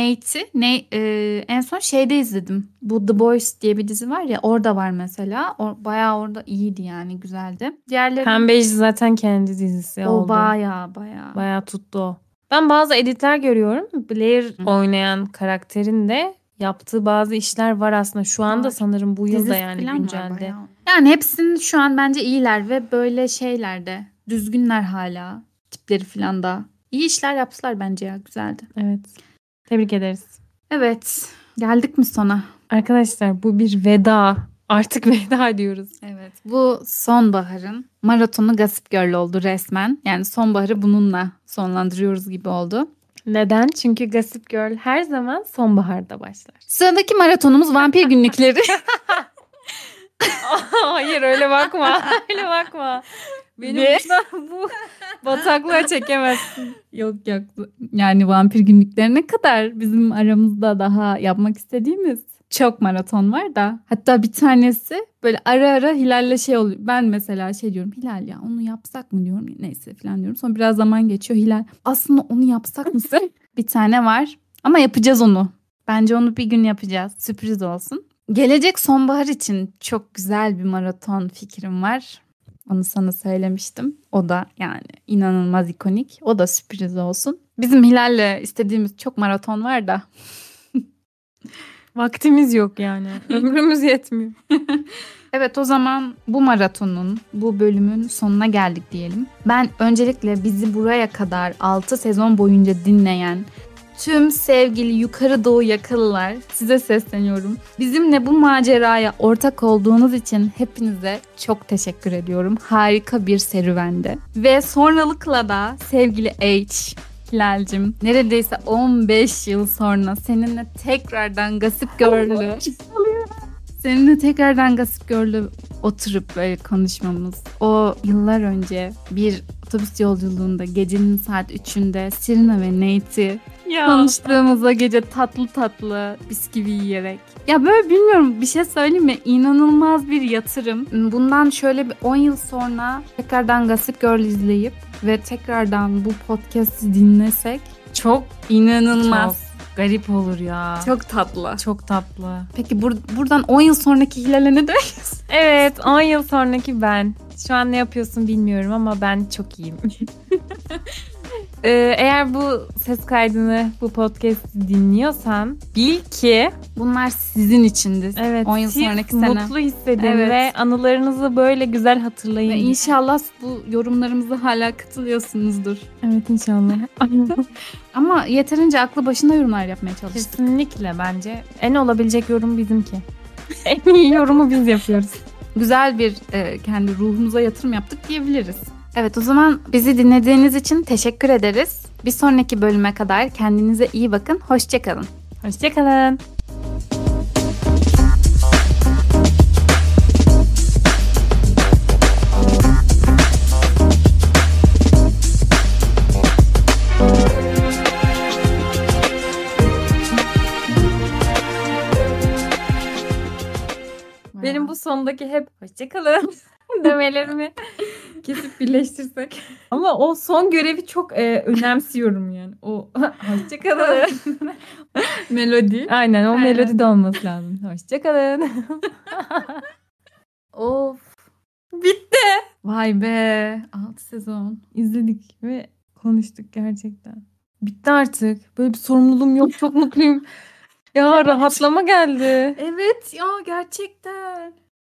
Nate'i en son şeyde izledim. Bu The Boys diye bir dizi var ya, orada var mesela. Bayağı orada iyiydi yani, güzeldi. Diğerleri Pembeci zaten kendi dizisi o oldu. bayağı Tuttu o. Ben bazı editler görüyorum. Blair oynayan karakterin de yaptığı bazı işler var aslında. Şu anda Var. sanırım bu yılda dizisi yani falan var güncelde. bayağı. Yani hepsinin şu an bence iyiler ve böyle şeylerde düzgünler hala. Tipleri falan da İyi işler yaptılar bence ya. Güzeldi. Evet. Tebrik ederiz. Evet. Geldik mi sona? Arkadaşlar bu bir veda. Artık veda diyoruz. Evet. Bu sonbaharın maratonu Gossip Girl oldu resmen. Yani sonbaharı bununla sonlandırıyoruz gibi oldu. Neden? Çünkü Gossip Girl her zaman sonbaharda başlar. Sıradaki maratonumuz Vampir Günlükleri. Hayır öyle bakma. Öyle bakma. Beni Ne? bu bataklığa çekemezsin. Yok. Yani Vampir Günlükleri ne kadar bizim aramızda daha yapmak istediğimiz çok maraton var da. Hatta bir tanesi böyle ara ara Hilal'le şey oluyor. Ben mesela şey diyorum, Hilal ya onu yapsak mı diyorum. Neyse falan diyorum. Sonra biraz zaman geçiyor. Hilal aslında onu yapsak mısın? Bir tane var ama yapacağız onu. Bence onu bir gün yapacağız. Sürpriz olsun. Gelecek sonbahar için çok güzel bir maraton fikrim var. Onu sana söylemiştim. O da yani inanılmaz ikonik. O da sürpriz olsun. Bizim Hilal'le istediğimiz çok maraton var da. Vaktimiz yok yani. Ömrümüz yetmiyor. Evet, o zaman bu maratonun, bu bölümün sonuna geldik diyelim. Ben öncelikle bizi buraya kadar 6 sezon boyunca dinleyen tüm sevgili Yukarı Doğu Yakalılar, size sesleniyorum. Bizimle bu maceraya ortak olduğunuz için hepinize çok teşekkür ediyorum. Harika bir serüvende. Ve sonralıkla da sevgili H, Hilal'cim, neredeyse 15 yıl sonra seninle tekrardan Gossip Girl'ü oturup böyle konuşmamız. O yıllar önce bir otobüs yolculuğunda gecenin saat 3'ünde Serena ve Nate'i konuştuğumuz o gece tatlı tatlı bisküvi yiyerek. Ya böyle bilmiyorum, bir şey söyleyeyim mi? İnanılmaz bir yatırım. Bundan şöyle bir 10 yıl sonra tekrardan Gossip Girl izleyip ve tekrardan bu podcast'i dinlesek çok inanılmaz. Garip olur ya. Çok tatlı. Çok tatlı. Peki buradan 10 yıl sonraki Hilal'e ne diyorsun? Evet 10 yıl sonraki ben. Şu an ne yapıyorsun bilmiyorum ama ben çok iyiyim. Eğer bu ses kaydını, bu podcast'i dinliyorsan bil ki Bunlar sizin içindi. evet, 10 yıl siz sonraki sene. mutlu hissedin Evet. ve anılarınızı böyle güzel hatırlayın. Ve inşallah bu yorumlarımıza hala katılıyorsunuzdur. Evet inşallah. Ama yeterince aklı başında yorumlar yapmaya çalıştık. Kesinlikle bence en olabilecek yorum bizimki. En iyi yorumu biz yapıyoruz. Güzel bir kendi ruhumuza yatırım yaptık diyebiliriz. Evet, o zaman bizi dinlediğiniz için teşekkür ederiz. Bir sonraki bölüme kadar kendinize iyi bakın. Hoşça kalın. Hoşçakalın. Benim bu sondaki hep hoşçakalın demelerimi kesip birleştirsek. Ama o son görevi çok önemsiyorum yani. O hoşçakalın. melodi. Aynen o melodi de olması lazım. Hoşçakalın. Of. Bitti. Vay be. 6 sezon. İzledik ve konuştuk gerçekten. Bitti artık. Böyle bir sorumluluğum yok. Çok mutluyum. Ya rahatlama geldi. Evet ya, gerçekten.